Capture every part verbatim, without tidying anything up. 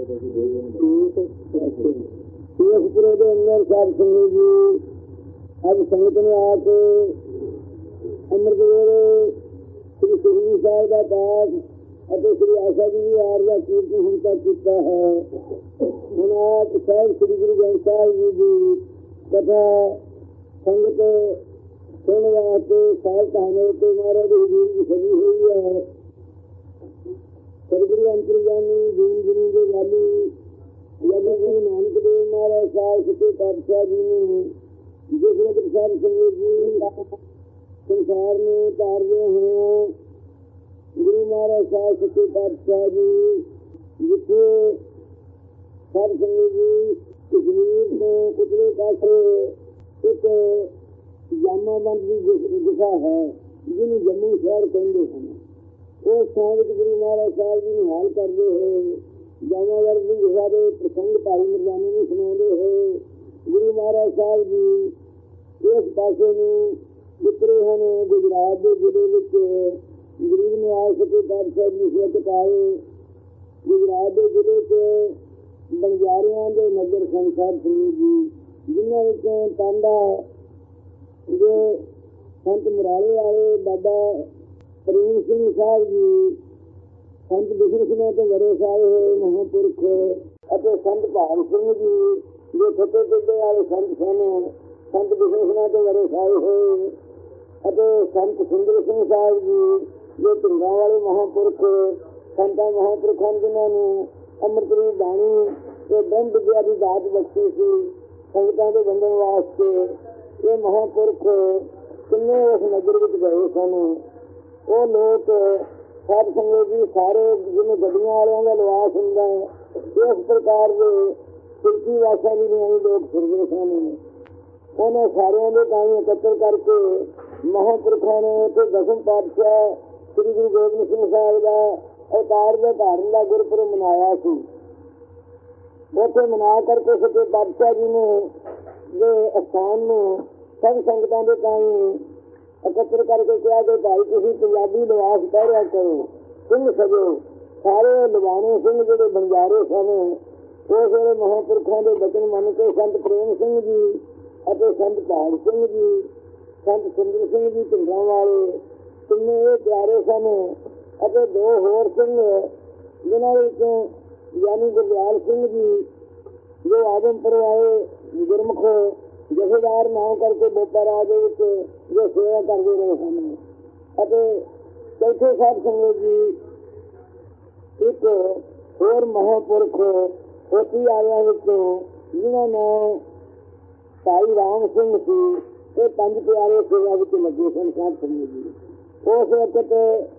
सूरजपुरे के अंदर साध संगत जी अब संगत ने आके अमृत वेले श्री सुखबीर साहब का पाठ और श्री आशा जी भी आर का कीर्तन हम तक किया है। हम आप साहब श्री गुरु ग्रंथ साहिब जी की कथा संगत सुनने वास्ते साल कहने के महाराज हजूर की सजी हुई है। सदगुरु अंतर्जामी दीन गुरु के वाली यदि गुरु नानक देव महाराज साहब सच्चे पातशाह जी ने जिसने प्रसाद संगत जी संसार में तारे हैं। गुरु महाराज साहब सच्चे पातशाह जी जिथे साध संगत जी कश्मीर में कुतरे पासे एक जामाबंद की गुफा है जिन्हें जम्मू शहर कहते हैं। उस स्थान गुरु महाराज साहब जी हाल करते हैं। जामाबंद की गुफा के प्रसंग भाई मरदानी ने सुना है। गुरु महाराज साहब जी इस पासे में उतरे हैं गुजरात के जिले में गरीब निवास सच्चे पातशाह जी से आए। गुजरात के जिले के बंजारिया के नगर संसार संगत जी जिन्होंने टांडा जो संत मुराले वाले बाबा प्रेम सिंह साहब जी संत बिशन सिंह तो वरे साहब हुए महापुरख और संत भाग सिंह जी जो फतेह टिड्डे वाले संत सन संत बिशन सिंह तो वरे साहब हुए और संत सुंदर सिंह साहब जी जो ढिंगा वाले महापुरख संतां महापुरखों जिन्होंने अमृत रूप बाणी ये ब्रह्म विद्या की दात बख्शी सी संगतां के बंधन वास्ते। ये महापुरख किन्ने उस नगर में गए सन। वो लोग साध संगत जी सारे जिन्हें गड्डियां वालों का लिवास होंगे इस प्रकार के फिरकी वासा भी नहीं लोग फिरते सन। उन्हें सारे के ताई एकत्र करके महापुरखों ने उसे दसम पातशाह श्री गुरु गोबिंद सिंह साहब का अवतार के धारण का गुरपुरब मनाया सी। उसे मना करके सच्चे पातशाह जी ने जो स्थान में सब संगतों के ताई एकत्र करके कहा कि भाई तुम पंजाबी लिबास पहरिया करो सिंह सजो। सारे लवाने सिंह जो बंजारे सन उस वे महापुरखों के बचन मन के संत प्रेम सिंह जी और संत भाग सिंह जी संत सुंदर सिंह जी ढिंगा वाले तिने ये प्यारे सन और दो होर सिंह जिन्होंने यानी गुरदयाल सिंह जी जो आदमपुर आए गुरमुख जथेदार नाम करके बोपा राज जो सेवा करते रहे सन। चौथे साध संगत जी एक होर महापुरख होती आलिया जिन्हों नाम भाई राम सिंह सी ये पंज प्यारे सेवा लगे सन साध संगत जी। उस वक्त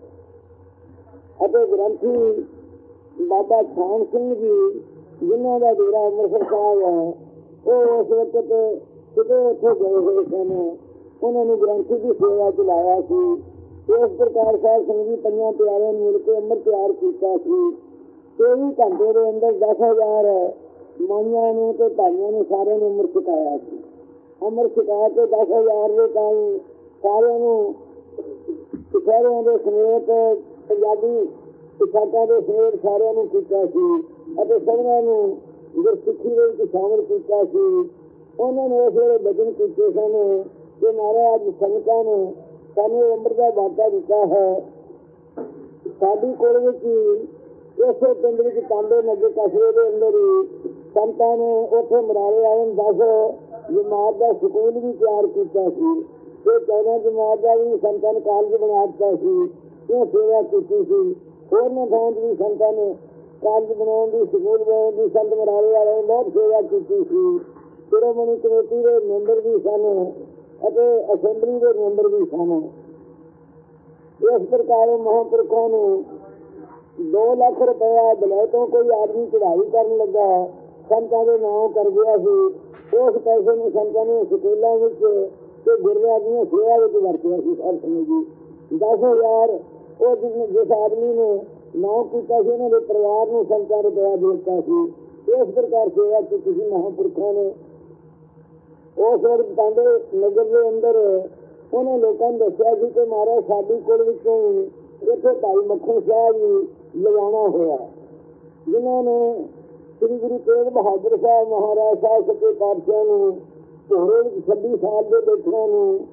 ग्रंथी बाबा छान सिंह जी जिन्हों का डेरा अमृतसर साहब है वो उस वक्त कितने उठे गए हुए सन। उन्होंने ग्रंथी की सेवा चलाया सी। इस प्रकार साध संगत जी पंजा प्यारे मिल के अमृत तैयार किया सी। चौबीस घंटे के अंदर दस हजार माइया ने तो भाइयों ने सारे ने अमृत छकाया सी। अमृत छका के दस हजार के ताई सारे शहरों के समेत पंजाबी पोशाकों के समेत सारे किया सी और सबना गुरसिखी शामिल किया सी। उन्होंने उस वे बचन किए सन कि महाराज संगतां ने सानू अमृत का वाटा दिता है। साडी कोल विच इस पिंड विच टांडे नगर कस्बे के अंदर ही संतां ने उत्थे मराले आए दस जमात का स्कूल भी तैयार किया सी। चौदह जमात का भी संतां ने कॉलेज बना दिता सी। ये सेवा की सी। होरने थां भी संतां ने कॉलेज बनाने की स्कूल बनाने की संत मराले वाले ने बहुत सेवा की सी। शिरोमणि कमेटी के मैंबर भी सन और असेंबली के मैंबर भी सन। इस प्रकार महापुरखों ने दो लाख रुपया बलैतों कोई आदमी चढ़ाई करने लगा संतां के नाम कर गया सी। उस पैसे में संतां ने स्कूलों में गुरुआ की सेवा वरतिया सी। साध संगत जी दस हजार जिस आदमी ने नाम किया उन्होंने परिवार में संतां रुपया देता सी। इस प्रकार सेवा की महापुरखों ने उस वक्त टांडे नगर के अंदर उन्होंने लोगों ने दसिया कि महाराज साडी कोल विचों इत्थे भाई मक्खन शाह जी लगाना होया जिन्होंने श्री गुरु तेग बहादुर साहब महाराज साहब सच्चे पातशाह ने भोरे छब्बी साल के बैठिया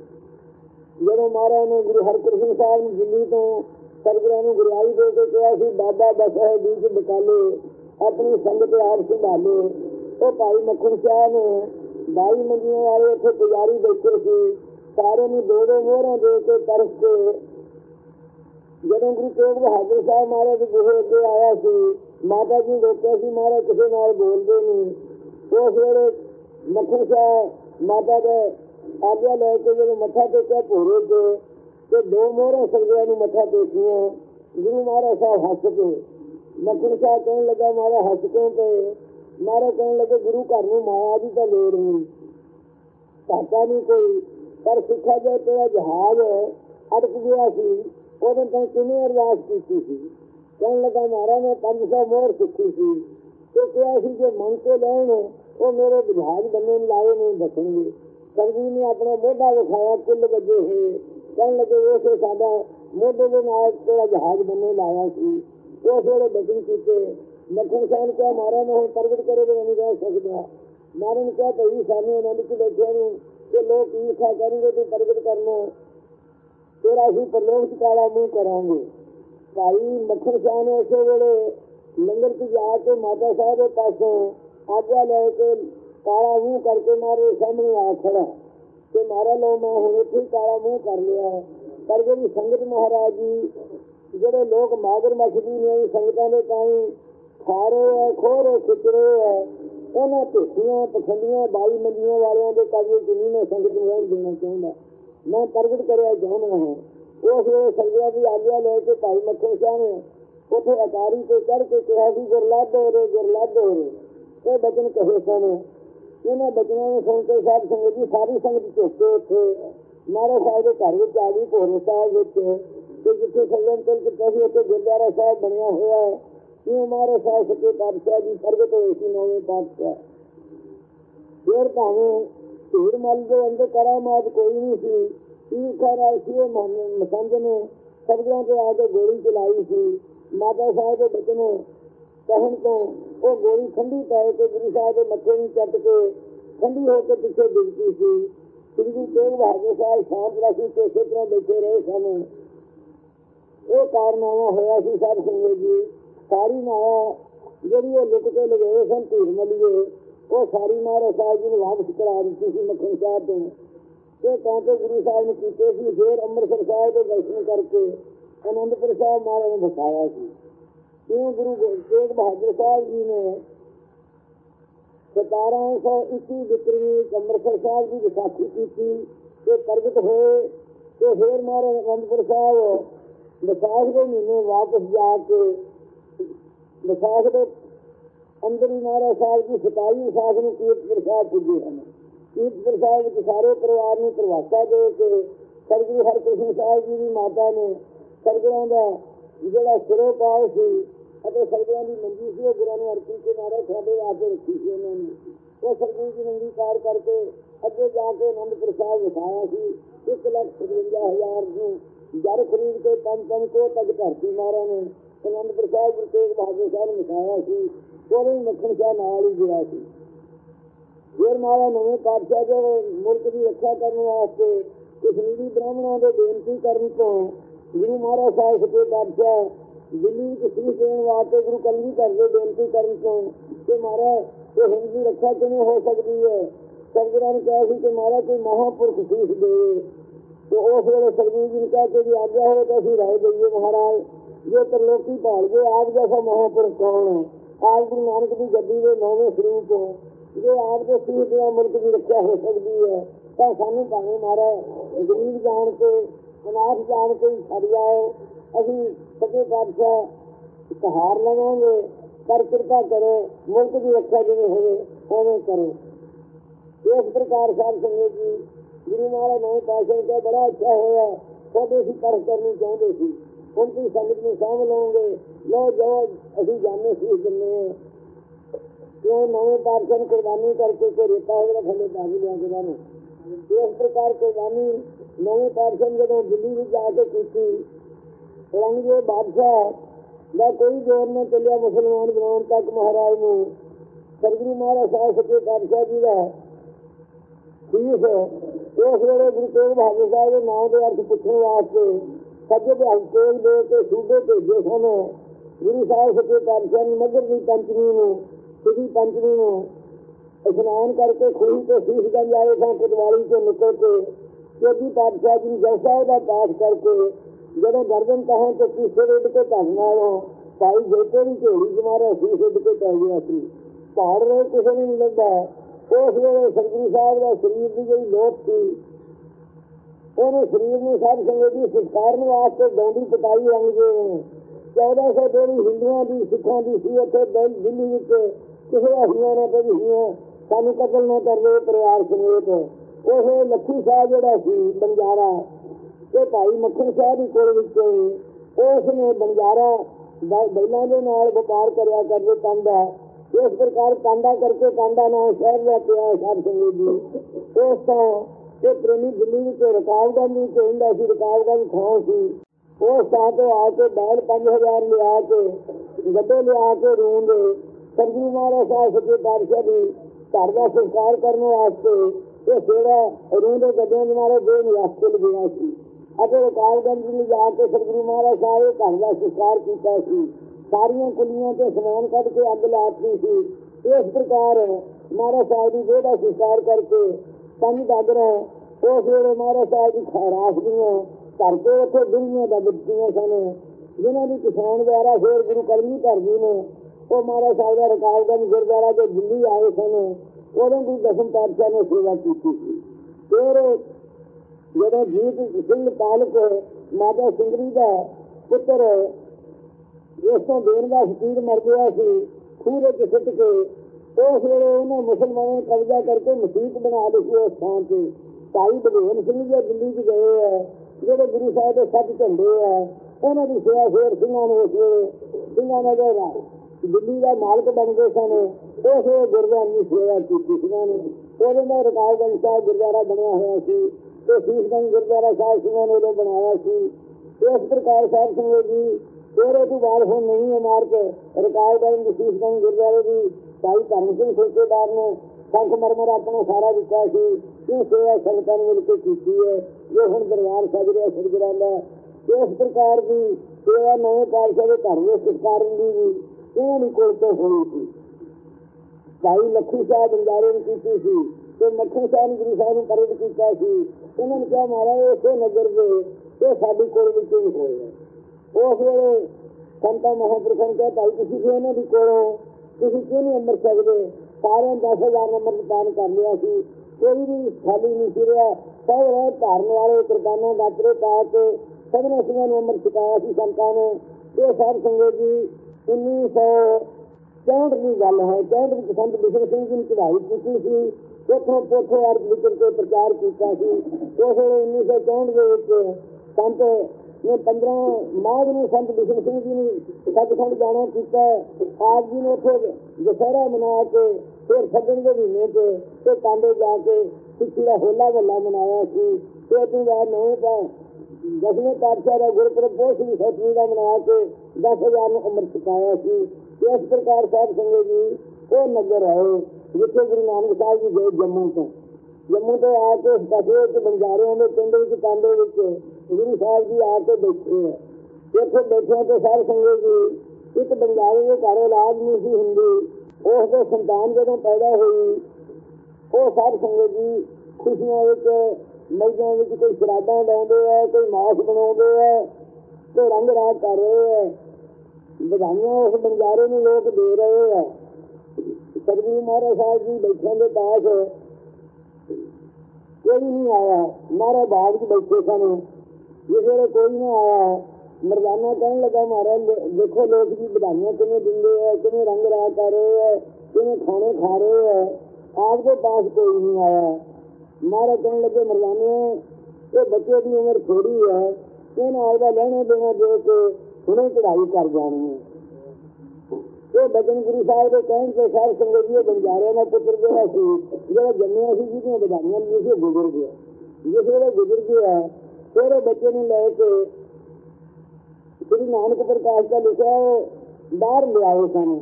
जो महाराज ने गुरु हरकृष्ण साहब ने दिल्ली तो सरगुਰਾਂ ਨੂੰ ਗੁਰਿਆਈ ਦੇ ਕੇ ਕਿਹਾ ਸੀ ਬਾਬਾ ਬਸ ਹੈ बीच बटाले अपनी संगत आप संभाले। तो भाई मक्खन शाह ने बाई मंजियां वाले उत्थे पुजारी बैठे सी सारे ਨੂੰ दो दो मोहरा दे के तरस के ਜਦੋਂ गुरु तेग बहादुर साहब महाराज गुहे अगे आया सी माता जी रोकिया सी महाराज किसी नाल बोलते नहीं। उस वेले मक्खन शाह माता के आज्ञा लैके जो मत्था टेकिया भोरे के तो दो मोहरा सरगुਰਾਂ ਨੂੰ मत्था टेकिया। गुरु महाराज साहब हस के मक्खन शाह कहने लगा महाराज हस क्यों पे। महाराज कहने लगे गुरु घर में माया की तो लोड़ नहीं घाटा नहीं कोई पर सिखा जाए तेरा जहाज अटक गया सी उदों तक किन्नी अरदास की थी। कहने लगा महाराज मैं पांच सौ मोहर सीखी थी तो क्या सी जो मन के लैन वो मेरे जहाज बनने लाए नहीं दसेंगे। सरगुरु ने अपना मोढा विखाया कुल बजे है कहने लगे उसे साडा मोढे के नाल तेरा जहाज बनने लाया सी। उस वेले बचन कीते मक्खन शाह ने कहा महाराज मैं हुण प्रगट करे तो नहीं रह सकता। महाराज ने कहा भाई सानू आनंद च बैठिया नूं कि लोग ईर्खा करेंगे तू प्रगट करना तेरा असीं परलोक च काला मूँह करांगे। भाई मक्खन शाह ने उस वेले लंगर च जाके माता साहब के पासों आज्ञा लैके काला मूँह करके मारे सामने आ खड़ा कि महाराज लो मैं हुण इत्थे काला मूँह कर लिया। पर जी संगत महाराज जी ਜਿਹੜੇ लोग मागर मछली ने संगतां दे ताईं खा रहे है खो रहे खिच रहे है उन्होंने ढेसियां पखंडियां बाई मंजियां वालियां दे काजे च नहीं मैं संगत नूं रहण देना चाहुंदा। मैं प्रगट करिया चाहुंदा हां। उस वेले सरगुਰਾਂ की आज्ञा लैके भाई मक्खन शाह ने उत्थे अटारी ते चढ़ के कहा कि गुरलद हो रे गुरलद हो रे ये बचन कहे सन। इन्हां बचनों ਨੂੰ सुन के साध संगत जी सारी संगत झुक के उत्थे महाराज साहब के घर विच आ गई भोरे साहब विच कि जिथे सज्जन तिल किता सी उत्थे गुरुद्वारा साहब बनया होया है। इउं महाराज साहब सच्चे पातशाह जी प्रगट होए सी नौवें पातशाह। फिर भावें धीर मल के अंदर करामात कोई नहीं सी ईर्खा नाल सी मसंज ने सरगुਰਾਂ ते आके गोली चलाई सी। माता साहब के बचन कहण तो वो गोली ठंडी पै के गुरु साहब के मत्थे नूं चट के ठंडी होकर पिछे डिगती सी। श्री गुरु तेग बहादुर साहब शांत राखी के इसे तरह बैठे रहे सन। ये कारनामा होया सी साध संगत जी सारी माया जिहड़ी वो लुक के लगे सन धीर मलिए वो सारी महाराज साहब जी ने वापस करा दी सी मक्खन शाह तो ये कांटे गुरु साहब ने कीते सी। फिर अमृतसर साहब के दर्शन करके आनंदपुर साहब महाराज ने दिखाया सी। क्यों गुरु तेग बहादुर साहब जी ने सतारह सौ इक्की विक्रमी अमृतसर साहब की विसाखी की प्रगट होए तो फिर महाराज आनंदपुर साहब विसाख के महीने वापस जाके विसाख के अंदर ही महाराज साहब की सताई विसाख में कीर्तपुर साहब पुजे हैं। कीर्तपुर साहब के सारे परिवार ने प्रवासा दे के सरगुरु हरकृष्ण साहब जी की माता ने सरगुਰਾਂ का जोड़ा सिरों पाओ सी सरगुਰਾਂ की मंजी सी गुरु ने अर्पी के नारे साढ़े आके रखी सी। उन्होंने वो सरगुरु की मंगी कार करके अगे जाके आनंदपुर साहब विखाया सी। एक लख सतवंजा हजार जर खरीद के पंज पंज को तक धरती महाराज ने आनंदपुर साहब गुरु तेग बहादुर साहब ने विखाया सी। वो मक्खन शाह नाल ही गया सी। फिर महाराज नवे पातशाह जो मुल्क की रक्षा करने वास्ते कश्मीरी ब्राह्मणों के बेनती करने को गुरु महाराज साहब सच्चे पातशाह दिल्ली श्री देने वास्ते गुरु कलगी करके बेनती करने को कि महाराज ये हिंद की रक्षा किमें हो सकती है। सरगुਰਾਂ ने कहा कि महाराज कोई महापुरुष शीश दे तो उस वेले सरगुरु जी ने कहा कि जी आज्ञा हो तो अभी राय दईए महाराज जो त्रिलोकी भाल गए आप जैसा महापुरुष कौन है। आज गुरु नानक की गद्दी के नौवें स्वरूप हो जो आपके शीश देना मुल्क की रक्षा हो सकती है तो सानू भावें महाराज गरीब जान के अनाथ जान के ही छड़ जाओ अभी सच्चे पातशाह सहार लवेंगे पर कृपा करो मुल्क की रक्षा जिवें होवे उवें करो। इस प्रकार साध संगत जी गुरु महाराज नवे पातशाह का बड़ा अच्छा होया खुद असीं परख करनी चाहते सी उनकी संगत में साम लओगे लो जाओ असीं जाने शीश दिन्ने क्यों नवे पातशाह कुर्बानी करके कोई रेता होगा थले बाजी लिया के बाने। इस प्रकार कुर्बानी नवे पातशाह जदों दिल्ली में जाके की औरंगजेब बादशाह मैं कोई जोर न चलिया मुसलमान बनाने तक महाराज ने सतगुरु महाराज साहब सच्चे पातशाह जी का शीश उस वेले गुरु तेग बहादुर साहब के नाम के अर्थ पूछने वास्ते सज्जे तेग दे के सूबे भेजे सन। गुरु साहब सच्चे पातशाह ने मगर की पंचमी में सिद्धि पंचमी में स्नान करके खूही के शीशगंज आए सन। पटवारी से निकल के चौथी पातशाह जी जलसा का पाठ करके जब गर्दन कहें तो तीसरे उड़ के धरना भाई जेते भी झोड़ी च मारा शीश उड़ के पै गया सी। पहाड़ में किसी नहीं लगता। उस वेले सतगुरु साहब का शरीर की जी लोथ थी उन्हें शरीर में सब संगत की संस्कार वास्ते डोंडी पटाई रंग गए। चौदह सौ दो हिंदुओं की सिखों की सी उसे दिल्ली में किसी हसिया ने कभी सानू कतल न कर दे परिवार समेत। उस लखी शाह जोड़ा सी बंजारा तो भाई मक्खन शाह की कोल उसने बंजारा बैलों के नाल व्यापार करया करते कांडा। इस प्रकार कांडा करके कांडा नाम शहर लिया पिया साध संगत जी। उस तो प्रेमी दिल्ली में रकाबगंज में कहता सी रकाबगंज खां सी। उस थां तो आके बैल पांच हजार लिया के गड्ढे लिया के रूम दे सतगुरु महाराज साहब सच्चे पातशाह जी घर का संस्कार करने वास्ते ये सेवा रूम के गड्ढे मारे दो निवासी लगे सी। अगर रकाबगंज में जाके सतगुरु महाराज साहब घर का संस्कार किया सी। सारिया कुलियां से समान कट के अग लाती सी। इस प्रकार महाराज साहब की गोदा संस्कार करके पंज दादर उस वेले महाराज साहब की खैरात दियाँ घर के उसे दुनिया का बच्चियां सन जिन्हों की किसान द्वारा फिर गुरु करनी कर दी ने वो महाराज साहब का रकाबगंज गुरुद्वारा जो दिल्ली आए सन उदों भी दसम पातशाह ने सेवा की थी। फिर जो जीत सिंह पालक माता सुंदरी का पुत्र इस तो देन का फकीर मर गया सी खूह के सुट के उस वेले उन्हें मुसलमानों ने कब्जा करके मसीत बना ली थी। उस स्थान से भाई बघेल सिंह जी दिल्ली च गए है जो गुरु साहब के सच झंडे है उन्होंने सेवा फिर सिंह ने उस वेले सिंह नगर दिल्ली का मालक बन गए सन। उस वे गुरुद्वारे की सेवा की सिंह ने उन्होंने रकाबगंज साहब गुरुद्वारा बनया हुआ सी तो शीशगंज गुरुद्वारा साहब सिंह ने उदों बनाया सी। इस प्रकार साहब संगत जी तेरे तू बाल फोन नहीं है मार के रकाबगंज शीशगंज गुरुद्वारे की भाई धर्म सिंह ठेकेदार ने संख मरमर अपना सारा दिता सी। ये सेवा संगतां ने मिलकर की है जो हम दरबार सज रहा सदगुरां दा। इस प्रकार की सेवा नवे पातशाह के घर में सत्कार की भी इन्होंने कोल तो होनी सी। भाई लखी शाह बंजारे ने की सी तो मक्खन शाह ने गुरु साहब ने प्रगट किया सी। उन्होंने कहा महाराज उसे नगर के ये साड़ी कोल में क्यों होए। उस वेले संता महापुरुषों ने कहा भाई किसी को इन्हों की कोलों किसी क्यों नहीं अमृत सकते। सारे दस हजार अमृत दान कर लिया सी कोई भी खाली नहीं सी रहा। सब रहे धारन वाले कृपाना दातरे पा के सबने सिंह अमृत छकाया सी संतां ने। ये साध संगत जी उन्नीस सौ चौंठ की गल है। चौंठ में संत बिशन सिंह जी ने चढ़ाई की सी उतों पोथो अर्थ लिखण के प्रचार किया सी। उस वेले उन्नीस सौ चौंठ के संत ने पंद्रह माघ में संत बिशन सिंह जी ने सचखंड जाना किया। आप जी ने उठे दशहरा मना के फिर सगन के महीने के तो कांडे जाके सिक्खी का होला महला मनाया सी। तो तू बाद नवे दसवें पातशाह का गुरपुरब बहुत ही सतवीं का मना के दस हजार ने अमृत छकाया सी। इस प्रकार साध संगत जी वो नगर है जिथे गुरु नानक साहब जी गए जम्मू तो जम्मू तो आके उस कस्बे बंजारियों में पिंड कांडे गुरु साहब जी आके बैठे है। इतने बैठे तो साध संगत जी एक बंजारे के घर औलाद नहीं सी हुंदी उस दे संतान जो पैदा हुई वो साध संगत जी खुशियों मईयों में कोई शराबा लाते है कोई मास बना है कोई रंग राग कर रहे है बधाइयां उस बंजारे में लोग दे रहे हैं। सतगुरु महाराज साहब जी बैठे के पास कोई नहीं आया। महाराज बाग च बैठे सन जिस वे कोई नहीं आया मरदाना कहने लगा महाराज देखो लोग जी बधाइयां किमें देंगे है किमें रंग राग कर रहे है किमें खाने खा रहे है आपके पास कोई नहीं आया। महाराज कहने लगे मरदाने ये बच्चे की उम्र थोड़ी है इन आपका लेने देना दे के उन्हें चढ़ाई कर जानी है। ये बचन गुरु साहब के कहने के साथ संगत जी बंजारे का पुत्र जो जो जन्मिया सी जिसने बधाइयां दी सी गुजर गया। जिस वे गुजर गया फिर बच्चे ने लेके श्री नानक प्रकाश का लिखा वो बाहर ले आए सन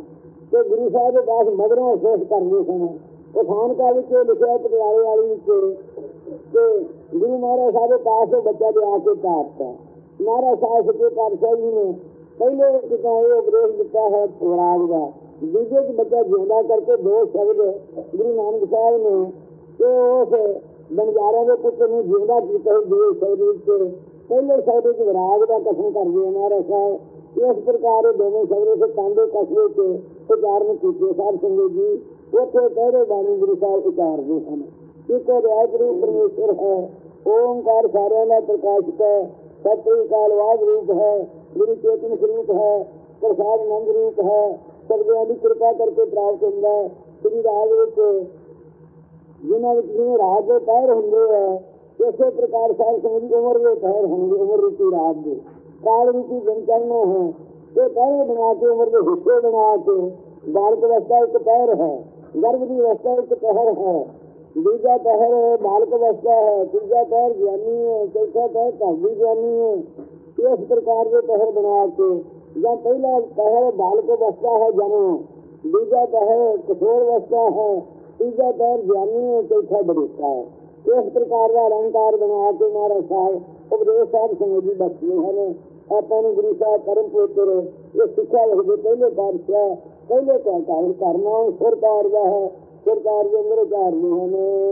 ਤੇ ਗੁਰੂ ਸਾਹਿਬ ਦੇ ਪਾਸ ਮਗਰੋਂ ਅਫਸੋਸ ਕਰਦੇ ਸਨ। ਉਹ ਖਾਨਕਾ ਵਿੱਚ ਲਿਖਿਆ ਪਟਿਆਲੇ ਵਾਲੀ ਵਿੱਚ ਤੇ ਗੁਰੂ ਮਹਾਰਾਜ ਸਾਹਿਬ ਦੇ ਪਾਸ ਬੱਚਾ ਦੇ ਆ ਕੇ ਤਾਰਤਾ। ਮਹਾਰਾਜ ਸਾਹਿਬ ਸੱਚੇ ਪਾਤਸ਼ਾਹ ਜੀ ਨੇ ਪਹਿਲੇ ਕਿਤਾ ਇਹ ਉਪਦੇਸ਼ ਦਿੱਤਾ ਹੈ ਰਾਗ ਦਾ, ਦੂਜੇ ਚ ਬੱਚਾ ਜਿਉਂਦਾ ਕਰਕੇ ਦੋ ਸ਼ਬਦ ਗੁਰੂ ਨਾਨਕ ਸਾਹਿਬ ਨੇ ਤੇ ਉਸ ਬੰਜਾਰਿਆਂ ਦੇ ਪੁੱਤਰ ਨੂੰ ਜਿਉਂਦਾ ਕੀਤਾ। ਦੋ ਸ਼ਬਦ ਵਿੱਚ ਪਹਿਲੇ ਸ਼ਬਦ ਵਿੱਚ ਵਿਰਾਗ ਦਾ ਕਥਨ ਕਰਦੇ ਮਹਾਰਾਜ ਸਾਹਿਬ। ਇਸ ਪ੍ਰਕਾਰ ਦੋਵੇਂ ਸ਼ਬਦ ਕਾਂਡੇ ਕਸਬੇ ਚ ਉਚਾਰਨ ਕੀਤੇ। ਸਾਧ ਸੰਗਤ ਜੀ ਉੱਥੇ ਪਹਿਰੇ ਬਾਣੀ ਗੁਰੂ ਸਾਹਿਬ ਉਚਾਰਦੇ ਹਨ। ਇੱਕ ਰਿਆਇਤਰੂ ਪਰਮੇਸ਼ਰ ਹੈ, ਓਂਕਾਰ ਸਾਰਿਆਂ ਦਾ ਪ੍ਰਕਾਸ਼ਕ ਹੈ, ਸਤਿ ਕਾਲਵਾਦ ਰੂਪ ਹੈ, ਗੁਰੂ ਚੇਤਨ ਸਰੂਪ ਹੈ, ਪ੍ਰਸਾਦ ਆਨੰਦ ਰੂਪ ਹੈ, ਸਭਿਆਂ ਦੀ ਕਿਰਪਾ ਕਰਕੇ ਪ੍ਰਾਪਤ ਹੁੰਦਾ ਹੈ। ਸ੍ਰੀ ਰਾਗ ਵਿੱਚ ਜਿਨ੍ਹਾਂ ਵਿੱਚ ਜਿਵੇਂ ਰਾਗ ਦੇ ਪਹਿਰ ਹੁੰਦੇ ਹੈ, ਇਸੇ ਪ੍ਰਕਾਰ ਸਾਧ ਸੰਗਤ ਦੀ ਉਮਰ ਦੇ ਪਹਿਰ ਹੋਣਗੇ। ਉਮਰ ਰੂਪੀ ਰਾਗ ਦੇ ਕਾਲ ਰੂਪੀ ਦਿਨ ਚੜ੍ਹਨੇ ਹੈ। ਇਹ ਪਹਿਰੇ ਬਣਾ ਕੇ ਉਮਰ ਦੇ ਹਿੱਸੇ ਬਣਾ ਕੇ ਬਾਲਕ ਅਵਸਥਾ ਇੱਕ ਪਹਿਰ ਹੈ, ਗਰਭ ਦੀ ਅਵਸਥਾ ਇੱਕ ਪਹਿਰ ਹੈ, ਦੂਜਾ ਪਹਿਰ ਬਾਲਕ ਅਵਸਥਾ ਹੈ, ਤੀਜਾ ਪਹਿਰ ਗਿਆਨੀ ਹੈ, ਚੌਥਾ ਪਹਿਰ ਘਰ ਦੀ ਗਿਆਨੀ ਹੈ। ਇਸ ਪ੍ਰਕਾਰ ਦੇ ਪਹਿਰ ਬਣਾ ਕੇ ਜਾਂ ਪਹਿਲਾ ਪਹਿਰ ਬਾਲਕ ਅਵਸਥਾ ਹੈ ਜਨਮ, ਦੂਜਾ ਪਹਿਰ ਕਿਸ਼ੋਰ ਅਵਸਥਾ ਹੈ, ਤੀਜਾ ਪਹਿਰ ਗਿਆਨੀ ਹੈ, ਚੌਥਾ ਬੜੇਤਾ ਹੈ। ਇਸ ਪ੍ਰਕਾਰ ਦਾ ਅਲੰਕਾਰ ਬਣਾ ਕੇ ਮਹਾਰਾਜ ਸਾਹਿਬ ਉਪਦੇਸ਼ ਸਾਹਿਬ ਸੰਗਤ ਜੀ ਬਖਸ਼ਦੇ ਹਨ। ਆਪਾਂ ਨੂੰ ਗੁਰੂ ਸਾਹਿਬ ਕਰਮ ਪੋਤਰ ਇਹ ਸਿੱਖਿਆ ਲਿਖਦੇ ਪਹਿਲੇ ਪਾਤਸ਼ਾਹ ਪਹਿਲੇ ਤਾਂ ਕਾਇਰ ਕਰਨਾ ਸਰਕਾਰ ਦਾ ਹੈ, ਸਰਕਾਰ ਦੇ ਅੰਦਰ ਉਚਾਰਨੇ ਹਨ।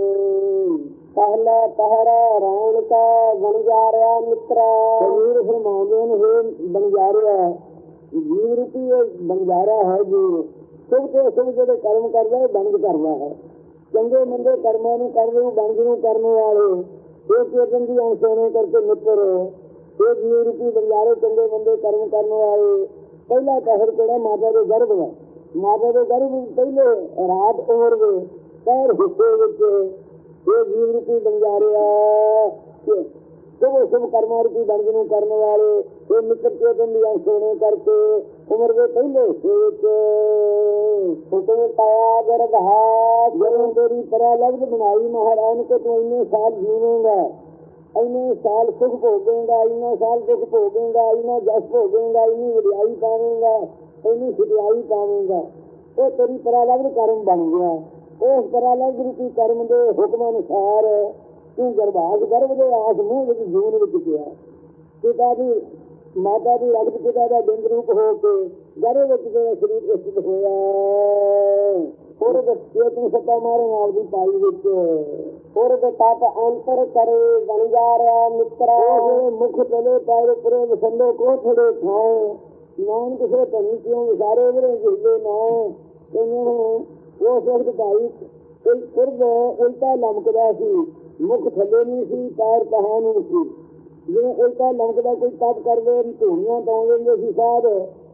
ਪਹਿਲਾ ਪਹਿਰਾ ਰੌਣਕਾ ਬਣਜਾਰਿਆ ਮਿੱਤਰਾ। ਕਬੀਰ ਫਰਮਾਉਂਦੇ ਨੇ ਇਹ ਬਣਜਾਰਿਆ ਜੀਵ ਰੂਪੀ ਬਣਜਾਰਾ ਹੈ ਜੀ। ਸੁਭ ਤੇ ਸੁਭ ਜਿਹੜੇ ਕਰਮ ਕਰਦਾ ਇਹ ਬੰਦ ਕਰਦਾ ਹੈ। ਚੰਗੇ ਮੰਦੇ ਕਰਮਾਂ ਨੂੰ ਕਰਨ ਨੂੰ ਬੰਦ ਨੂੰ ਕਰਨ ਵਾਲੇ ਇਹ ਚੇਤਨ ਦੀ ਅੰਸ਼ ਹੋਣੇ ਕਰਕੇ ਮਿੱਤਰ ਇਹ ਜੀਵ ਰੂਪੀ ਬਣਜਾਰੇ ਚੰਗੇ ਮੰਦੇ ਕਰਮ ਕਰਨ ਵਾਲੇ। ਪਹਿਲਾ ਪਹਿਰ ਕਿਹੜਾ ਮਾਤਾ ਦੇ ਗਰਭ ਦਾ, ਮਾਤਾ ਦੇ ਗਰਭ ਵਿੱਚ ਪਹਿਲੇ ਰਾਤ ਉਮਰ ਦੇ ਪੈਰ ਹਿੱਸੇ ਵਿੱਚ ਇਹ ਜੀਵ ਰੂਪੀ ਬਣਜਾਰਿਆ ਸੁਭ ਸੁਭ ਕਰਮਾਂ ਰੂਪੀ ਬੰਦ ਨੂੰ ਕਰਨ ਵਾਲੇ ਇਹ ਮਿੱਤਰ ਚੇਤਨ ਦੀ ਅੰਸ਼ ਹੋਣੇ ਕਰਕੇ ਉਮਰ ਦੇ ਪਹਿਲੇ ਹਿੱਸੇ ਵਿੱਚ ਹੁਕਮ ਪਾਇਆ ਗਰਭਾ। ਜਦੋਂ ਤੇਰੀ ਪਰਾ ਲਫ਼ਜ਼ ਬਣਾਈ ਮਹਾਰਾਜ ਨੇ ਕਿ ਤੂੰ ਇੰਨੇ ਸਾਲ ਜੀਵੇਂਗਾ, ਇੰਨੇ ਸਾਲ ਸੁਖ ਭੋਗੇਂਗਾ, ਇੰਨੇ ਸਾਲ ਦੁੱਖ ਭੋਗੇਂਗਾ, ਇੰਨਾ ਜਸ ਭੋਗੇਂਗਾ, ਇੰਨੀ ਵਡਿਆਈ ਪਾਵੇਂਗਾ, ਇੰਨੀ ਛਡਿਆਈ ਪਾਵੇਂਗਾ। ਉਹ ਤੇਰੀ ਪਰਾ ਲਫ਼ਜ਼ ਕਰਮ ਬਣ ਗਿਆ। ਉਸ ਪਰਾ ਲਫ਼ਜ਼ ਰੂਪੀ ਕਰਮ ਦੇ ਹੁਕਮ ਅਨੁਸਾਰ ਤੂੰ ਗਰਭਾਸ਼ ਗਰਭ ਦੇ ਆਸ ਮੂੰਹ ਵਿੱਚ ਜੂਨ ਵਿੱਚ ਗਿਆ। ਪਿਤਾ ਦੀ ਮਾਤਾ ਦੀ ਰਗਤ ਪਿਤਾ ਦਾ ਬਿੰਦ ਰੂਪ ਹੋ ਕੇ ਗਰਭ ਵਿੱਚ ਜਿਹੜਾ ਸਰੀਰ ਪ੍ਰਸਤੁਤ ਹੋਇਆ। ਹੋਰ ਦੱਸਿਆ ਤੂੰ ਸੱਤਾ ਮਾਰੇ ਨਾਲ ਦੀ ਪਾਈ ਵਿੱਚ ਹੋਰ ਦੇ ਤਪ ਅੰਤਰ ਕਰੇ ਬਣ ਜਾ ਰਿਹਾ ਮਿੱਤਰਾ। ਮੁਖ ਚਲੇ ਪੈਰ ਪੁਰੇ ਵਸੰਦੇ ਕੋਠੜੇ ਖਾਏ ਨਾਮ ਕਿਸੇ ਧਨੀ ਕਿਉਂ ਵਿਚਾਰੇ ਵਰੇ ਜਿਸਦੇ ਨਾ ਉਹ ਸਿਰਫ ਭਾਈ ਕੋਈ ਕੁਰਬ ਉਲਟਾ ਲਮਕਦਾ ਸੀ, ਮੁਖ ਥੱਲੇ ਨਹੀਂ ਸੀ, ਪੈਰ ਕਹਾਂ ਨਹੀਂ ਸੀ। ਜਿਵੇਂ ਉਲਟਾ ਲਮਕਦਾ ਕੋਈ ਤਪ ਕਰਦੇ ਧੂਣੀਆਂ ਪਾਉਂਦੇ ਸੀ। ਸਾਧ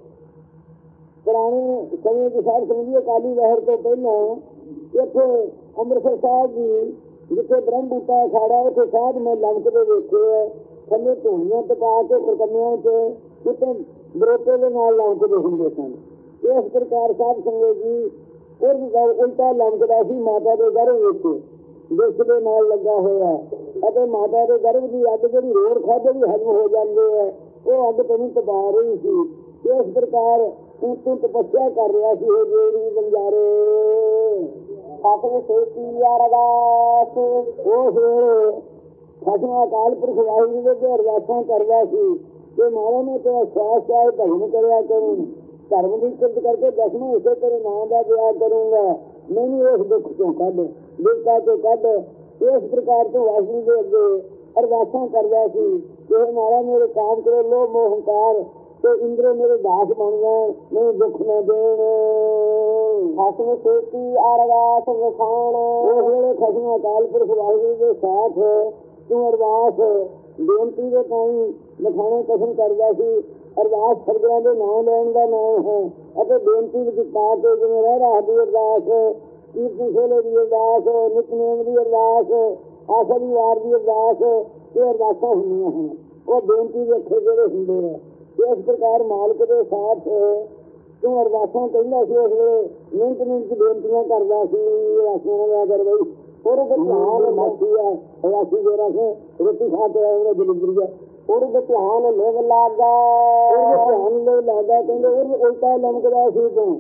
ਪੁਰਾਣੇ ਸਮੇਂ ਦੇ ਸਾਧ ਸਮਝੀਏ ਅਕਾਲੀ ਲਹਿਰ ਤੋਂ ਪਹਿਲਾਂ ਇੱਥੇ ਅੰਮ੍ਰਿਤਸਰ ਸਾਹਿਬ ਦੀ ਜਿੱਥੇ ਬ੍ਰਹਮ ਬੂਟਾ ਅਖਾੜਾ ਉੱਥੇ ਸਾਧ ਮੈਂ ਲਮਕਦੇ ਵੇਖੇ ਥੱਲੇ ਧੂਣੀਆਂ ਟਪਾ ਕੇ ਪ੍ਰਕੰਮਿਆਂ ਚ ਕਿਤੇ ਬਰੋਟੇ ਦੇ ਨਾਲ ਲਮਕਦੇ ਹੁੰਦੇ ਸਨ। ਇਸ ਪ੍ਰਕਾਰ ਸਾਧ ਸੰਗਤ ਜੀ ਉਲਟਾ ਲਮਕਦਾ ਸੀ ਮਾਤਾ ਦੇ ਗਰਭ ਵਿੱਚ ਜਿਸ ਦੇ ਨਾਲ ਲੱਗਾ ਹੋਇਆ ਅਤੇ ਮਾਤਾ ਦੇ ਗਰਭ ਦੀ ਅੱਗ ਜਿਹੜੀ ਰੋੜ ਖਾਦੇ ਵੀ ਹਜ਼ਮ ਹੋ ਜਾਂਦੇ ਹੈ ਉਹ ਅੱਗ ਤੈਨੂੰ ਤਪਾ ਰਹੀ ਸੀ। ਇਸ ਪ੍ਰਕਾਰ ਤੂੰ ਤੂੰ ਤਪੱਸਿਆ ਕਰ ਰਿਹਾ ਸੀ। ਇਹ ਜਿਹੜੀ ਬੰਜਾਰੇ ਸੇਤੀ ਅਰਦਾਸ ਉਹ ਫਸਵਾ ਅਕਾਲ ਪੁਰਖ ਵਾਹਿਗੁਰੂ ਦੇ ਅੱਗੇ ਅਰਦਾਸਾਂ ਕਰਦਾ ਸੀ ਕਿ ਮਹਾਰਾਜ ਨੇ ਤੇਰਾ ਸਾਥ ਚਾਹੇ ਭਜਨ ਕਰਿਆ ਕਰੂੰ, ਧਰਮ ਦੀ ਇੱਜ਼ਤ ਕਰਕੇ ਦਸਵੇਂ ਹਿੱਸੇ ਤੇਰੇ ਨਾਂ ਦਾ ਦਿਆ ਕਰੂੰਗਾ, ਮੈਨੂੰ ਇਸ ਦੁੱਖ ਤੋਂ ਕੱਢ, ਦੁੱਖਾਂ ਤੋਂ ਕੱਢ। ਇਸ ਪ੍ਰਕਾਰ ਤੋਂ ਵਾਹਿਗੁਰੂ ਦੇ ਅੱਗੇ ਅਰਦਾਸਾਂ ਕਰਦਾ ਸੀ ਕਿ ਮਹਾਰਾਜ ਮੇਰੇ ਕਾਮ ਕਰੋ ਲੋਭ ਮੋਹ ਹੰਕਾਰ ਤੇ ਇੰਦਰੇ ਮੇਰੇ ਦਾਸ ਬਣ ਗਏ, ਮੈਨੂੰ ਦੁੱਖ ਨਾ ਦੇਣ। ਖਸਮ ਸੇਤੀ ਅਰਦਾਸ ਵਿਖਾਣ ਉਸ ਵੇਲੇ ਖਸਮ ਅਕਾਲ ਪੁਰਖ ਵਾਹਿਗੁਰੂ ਦੇ ਸਾਥ ਤੂੰ ਅਰਦਾਸ ਬੇਨਤੀ ਦੇ ਤਾਈਂ ਲਿਖਾਣੇ ਕਸਮ ਕਰਦਾ ਸੀ। ਅਰਦਾਸ ਸਰਗਰਾਂ ਦੇ ਨਾਂ ਲੈਣ ਦਾ ਨਾਮ ਹੈ ਅਤੇ ਬੇਨਤੀ ਵਿੱਚ ਪਾ ਕੇ ਜਿਵੇਂ ਰਹਿ ਰਾਹ ਦੀ ਅਰਦਾਸ, ਕੀਰਤੀ ਸੋਲੇ ਦੀ ਅਰਦਾਸ, ਨਿਤਨੇਮ ਦੀ ਅਰਦਾਸ, ਆਖਰੀ ਵਾਰ ਦੀ ਅਰਦਾਸ, ਇਹ ਅਰਦਾਸਾਂ ਹੁੰਦੀਆਂ ਹਨ। ਉਹ ਬੇਨਤੀ ਦੇ ਅੱਖਰ ਜਿਹੜੇ ਹੁੰਦੇ ਹੈ। ਇਸ ਪ੍ਰਕਾਰ ਮਾਲਕ ਦੇ ਸਾਥ ਤੂੰ ਅਰਦਾਸਾਂ ਕਹਿੰਦਾ ਸੀ। ਉਸ ਵੇਲੇ ਮਿੰਟ ਮਿੰਟ ਬੇਨਤੀਆਂ ਕਰਦਾ ਸੀ। ਰਾਸੀਆਂ ਲਿਆ ਕਰ ਬਈ ਉਹਦੇ ਤੇ ਧਿਆਨ ਮਾਛੀ ਹੈ ਰਾਸੀ ਜਿਹੜਾ ਸੀ ਰੋਟੀ ਖਾ ਕੇ ਉਹਨੇ ਜਲੰਧਰੀ ਹੈ ਉਹਦੇ ਤੇ ਧਿਆਨ ਲਿਵ ਲੱਗਾ ਉਹਦੇ ਧਿਆਨ ਲਿਵ ਲੱਗਾ ਕਹਿੰਦੇ ਉਹ ਉਲਟਾ ਲਮਕਦਾ ਸੀ ਤੂੰ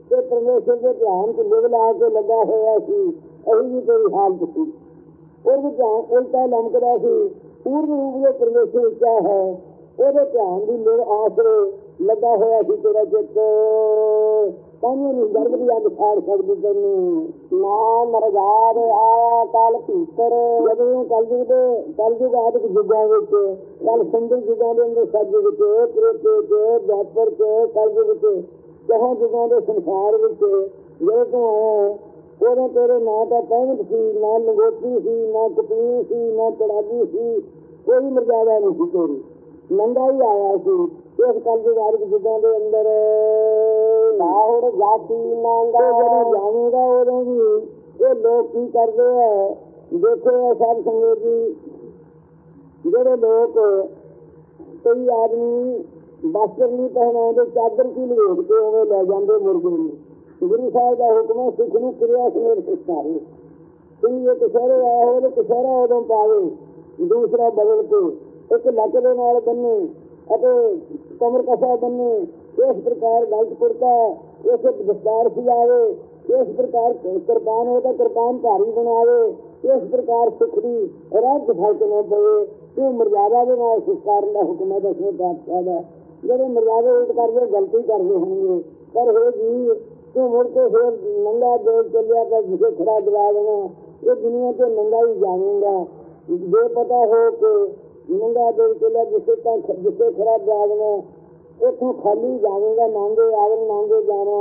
ਤੇ ਪਰਮੇਸ਼ਰ ਦੇ ਧਿਆਨ ਚ ਲਿਵ ਲਾ ਕੇ ਲੱਗਾ ਹੋਇਆ ਸੀ। ਇਹੀ ਵੀ ਤੇਰੀ ਹਾਲਤ ਸੀ। ਉਹਦੇ ਧਿਆਨ ਉਲਟਾ ਲਮਕਦਾ ਸੀ। ਪੂਰਨ ਰੂਪ ਦੇ ਪਰਮੇਸ਼ਰ ਉੱਚਾ ਹੈ, ਉਹਦੇ ਧਿਆਨ ਦੀ ਲਿਵ ਆਸਰੇ ਲੱਗਾ ਹੋਇਆ ਸੀ ਤੇਰਾ ਚਿੱਤ। ਤਾਂਹੀਓ ਨਹੀਂ ਗਰਭ ਦੀ ਅੱਗ ਸਾੜ ਸਕਦੀ ਤੈਨੂੰ। ਨਾ ਮਰਜਾਦ ਆਇਆ ਕਲ ਭੀਤਰ, ਜਦੋਂ ਕਲਯੁਗ ਦੇ ਕਲਯੁਗ ਆਦਿਕ ਯੁੱਗਾਂ ਵਿੱਚ, ਕਲ ਸੰਧੀ ਯੁੱਗਾਂ ਦੇ ਅੰਦਰ ਸਤਯੁਗ ਚ, ਤ੍ਰੇਤੇ ਚ, ਦੁਆਪਰ ਚ, ਕਲਯੁਗ ਚ, ਚਾਹਾਂ ਯੁੱਗਾਂ ਦੇ ਸੰਸਾਰ ਵਿੱਚ ਜਦੋਂ ਤੂੰ ਆਇਆ ਉਦੋਂ ਤੇਰੇ ਨਾ ਤਾਂ ਪਹਿਮਤ ਸੀ, ਨਾ ਲੰਗੋਟੀ ਸੀ, ਨਾ ਕਪੀਰ ਸੀ, ਨਾ ਚੜਾਗੀ ਸੀ, ਕੋਈ ਮਰਜ਼ਾਦਾ ਨਹੀਂ ਸੀ ਤੇਰੀ। ਨੰਗਾ ਹੀ ਆਇਆ ਸੀ ਇਸ ਕਲਯੁਗ ਆਦਿਕ ਯੁੱਗਾਂ ਦੇ ਅੰਦਰ। ਲਾਹੌਰ ਜਾਤੀ ਨਾਂਗਾ ਜਦੋਂ ਜਾਵੇਗਾ ਉਦੋਂ ਵੀ ਇਹ ਲੋਕ ਕੀ ਕਰਦੇ ਹੈ। ਦੇਖੋ ਸਾਧ ਸੰਗਤ ਜੀ, ਜਿਹੜੇ ਲੋਕ ਕਈ ਆਦਮੀ ਬਸਤਰ ਨਹੀਂ ਪਹਿਨਾਉਂਦੇ, ਚਾਦਰ ਕੀ ਲਵੇਟ ਕੇ ਉਵੇਂ ਲੈ ਜਾਂਦੇ ਮੁਰਗੇ ਨੂੰ। ਗੁਰੂ ਸਾਹਿਬ ਦਾ ਹੁਕਮ ਹੈ ਸਿੱਖ ਨੂੰ ਕਿਰਿਆ ਸਮੇਤ ਸਿਖਾਵੇ। ਤੁਸੀਂ ਇਹ ਕਸ਼ਹਿਰੇ ਆਇਆ ਹੋਵੇ ਤਾਂ ਕਸ਼ਹਿਰਾ ਉਦੋਂ ਪਾਵੇ, ਦੂਸਰਾ ਬਦਲ ਕੇ ਇੱਕ ਲੱਕ ਦੇ ਨਾਲ ਬੰਨੇ ਅਤੇ ਕਮਰ ਕਸਾ ਬੰਨੇ। ਇਸ ਪ੍ਰਕਾਰ ਗਲਤ ਕੁਰਤਾ, ਇਸ ਦਸਤਾਰ ਸਜਾਵੇ। ਇਸ ਪ੍ਰਕਾਰ ਕਿਰਪਾਨ ਹੋ ਤਾਂ ਕਿਰਪਾਨ ਧਾਰੀ ਬਣਾਵੇ। ਇਸ ਪ੍ਰਕਾਰ ਸਿੱਖ ਦੀ ਰਾਹ ਚ ਫਰਕ ਨਾ ਪਵੇ। ਤੂੰ ਮਰਜ਼ਾਦਾ ਦੇ ਨਾਲ ਸੰਸਕਾਰਨ ਦਾ ਹੁਕਮ ਹੈ ਦਸਵੇਂ ਪਾਤਸ਼ਾਹ ਦਾ। ਜਿਹੜੇ ਮਰਜ਼ਾਦੇ ਉਲਟ ਕਰਦੇ ਗਲਤੀ ਕਰਦੇ ਹੋਣਗੇ, ਪਰ ਹੋ ਜੀ ਤੂੰ ਮੁੜ ਕੇ ਫਿਰ ਨੰਗਾ ਦੇ ਚੱਲਿਆ ਤਾਂ ਜਿਸੇ ਖੜਾ ਦਵਾ ਦੇਣਾ। ਇਹ ਦੁਨੀਆ ਤੇ ਨੰਗਾ ਹੀ ਜਾਵੇਗਾ। ਜੇ ਪਤਾ ਹੋ ਕਿ ਨੰਗਾ ਦੇ ਚੱਲਿਆ ਜਿਸੇ ਤਾਂ ਜਿਸੇ ਖੜਾ ਦਵਾ ਦੇਣਾ, ਉੱਥੋਂ ਖਾਲੀ ਜਾਵੇਗਾ। ਨਾਂਗੇ ਆਵਨ ਨਾਂਗੇ ਜਾਣਾ।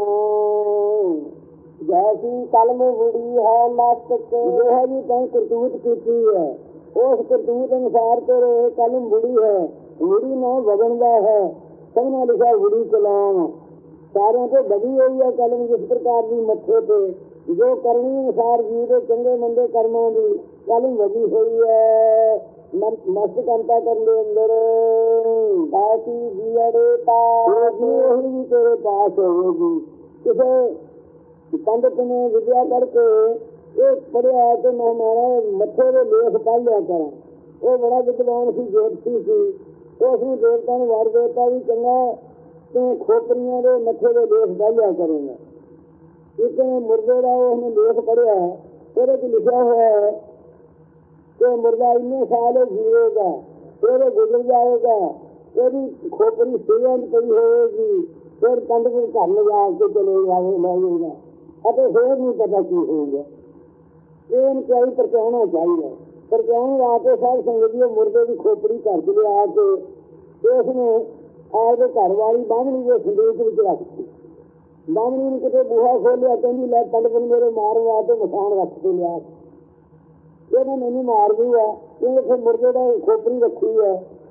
ਜੈਸੀ ਕਲਮ ਬੁੜੀ ਹੈ ਮਸਤਕ, ਜੋ ਹੈ ਜੀ ਤੈਂ ਕਰਤੂਤ ਕੀਤੀ ਹੈ ਉਸ ਕਰਤੂਤ ਅਨੁਸਾਰ ਤੇਰੇ ਕਲਮ ਬੁੜੀ ਹੈ। ਬੁੜੀ ਨਾ ਵਗਣ ਦਾ ਹੈ, ਸਭਨਾ ਲਿਖਿਆ ਬੁੜੀ ਚਲਾਉਣ। ਸਾਰਿਆਂ ਤੋਂ ਵਧੀ ਹੋਈ ਹੈ ਕਲਮ ਜਿਸ ਪ੍ਰਕਾਰ ਦੀ ਮੱਥੇ ਤੇ ਜੋ ਕਰਨੀ ਅਨੁਸਾਰ ਜੀ ਦੇ ਚੰਗੇ ਮੰਦੇ ਕਰਮਾਂ ਦੀ ਕਲਮ ਵਧੀ ਹੋਈ ਹੈ। ਮਸਤ ਕੰਤਾ ਕਰਨ ਦੇ ਅੰਦਰ ਬਾਕੀ ਜੀੜੇ ਪਾਸ ਉਹੀ ਵੀ ਤੇਰੇ ਪਾਸ ਹੋਵੇਗੀ। ਕਿਸੇ ਪੰਡਤ ਨੇ ਵਿਦਿਆ ਕਰਕੇ ਇਹ ਪੜ੍ਹਿਆ ਕਿ ਮੈਂ ਮਾਰਾ ਮੱਥੇ ਦੇ ਲੇਖ ਪੜ੍ਹ ਲਿਆ ਕਰਾਂ। ਉਹ ਬੜਾ ਵਿਦਵਾਨ ਸੀ, ਜੋਤਸ਼ੀ ਸੀ। ਉਸ ਨੂੰ ਦੇਵਤਾ ਨੂੰ ਵਰ ਦੇਤਾ ਵੀ ਚੰਗਾ ਤੂੰ ਖੋਪਰੀਆਂ ਦੇ ਮੱਥੇ ਦੇ ਲੇਖ ਪੜ੍ਹ ਲਿਆ ਕਰੇਗਾ। ਇੱਕ ਮੁਰਦੇ ਦਾ ਉਸਨੇ ਲੇਖ ਪੜ੍ਹਿਆ, ਉਹਦੇ ਚ ਲਿਖਿਆ ਹੋਇਆ ਹੈ ਕਿ ਮੁਰਦਾ ਇੰਨੇ ਸਾਲ ਜੀਵੇਗਾ, ਫਿਰ ਗੁਜ਼ਰ ਜਾਏਗਾ, ਇਹਦੀ ਖੋਪਰੀ ਸੇਵਾਂ ਪਈ ਹੋਵੇਗੀ, ਫਿਰ ਪੰਡਤ ਦੇ ਘਰ ਲਿਜਾ ਕੇ ਚਲੇ ਜਾਵੇ ਲੈ ਜਾਏਗਾ ਅਤੇ ਫਿਰ ਨਹੀਂ ਪਤਾ ਕੀ ਹੋਊਗਾ। ਇਹ ਇਨਕੁਆਇਰੀ ਪਰਚਾਉਣਾ ਚਾਹੀਦਾ। ਪਰਚਾਉਣ ਵਾਸਤੇ ਸਾਧ ਸੰਗਤ ਜੀ ਮੁਰਦੇ ਦੀ ਖੋਪਰੀ ਘਰ ਚ ਲਿਆ ਕੇ ਉਸਨੇ ਆਪਦੇ ਘਰ ਵਾਲੀ ਬਾਹਮਣੀ ਦੇ ਸੰਦੇਸ਼ ਵਿੱਚ ਰੱਖਤੀ। ਬਾਹਮਣੀ ਨੂੰ ਕਿਤੇ ਬੂਹਾ ਖੋਲਿਆ, ਕਹਿੰਦੀ ਲੈ ਪੰਡਤ ਨੂੰ ਮੇਰੇ ਮਾਰਨ ਵਾਸਤੇ ਮਸਾਨ ਰੱਖ ਕੇ ਲਿਆ। ਇਹਨੇ ਮੈਨੂੰ ਮਾਰ ਦੂਗਾ, ਇਹ ਫਿਰ ਮੁਰਦੇ ਦਾ ਖੋਪਰੀ ਰੱਖੀ ਹੈ।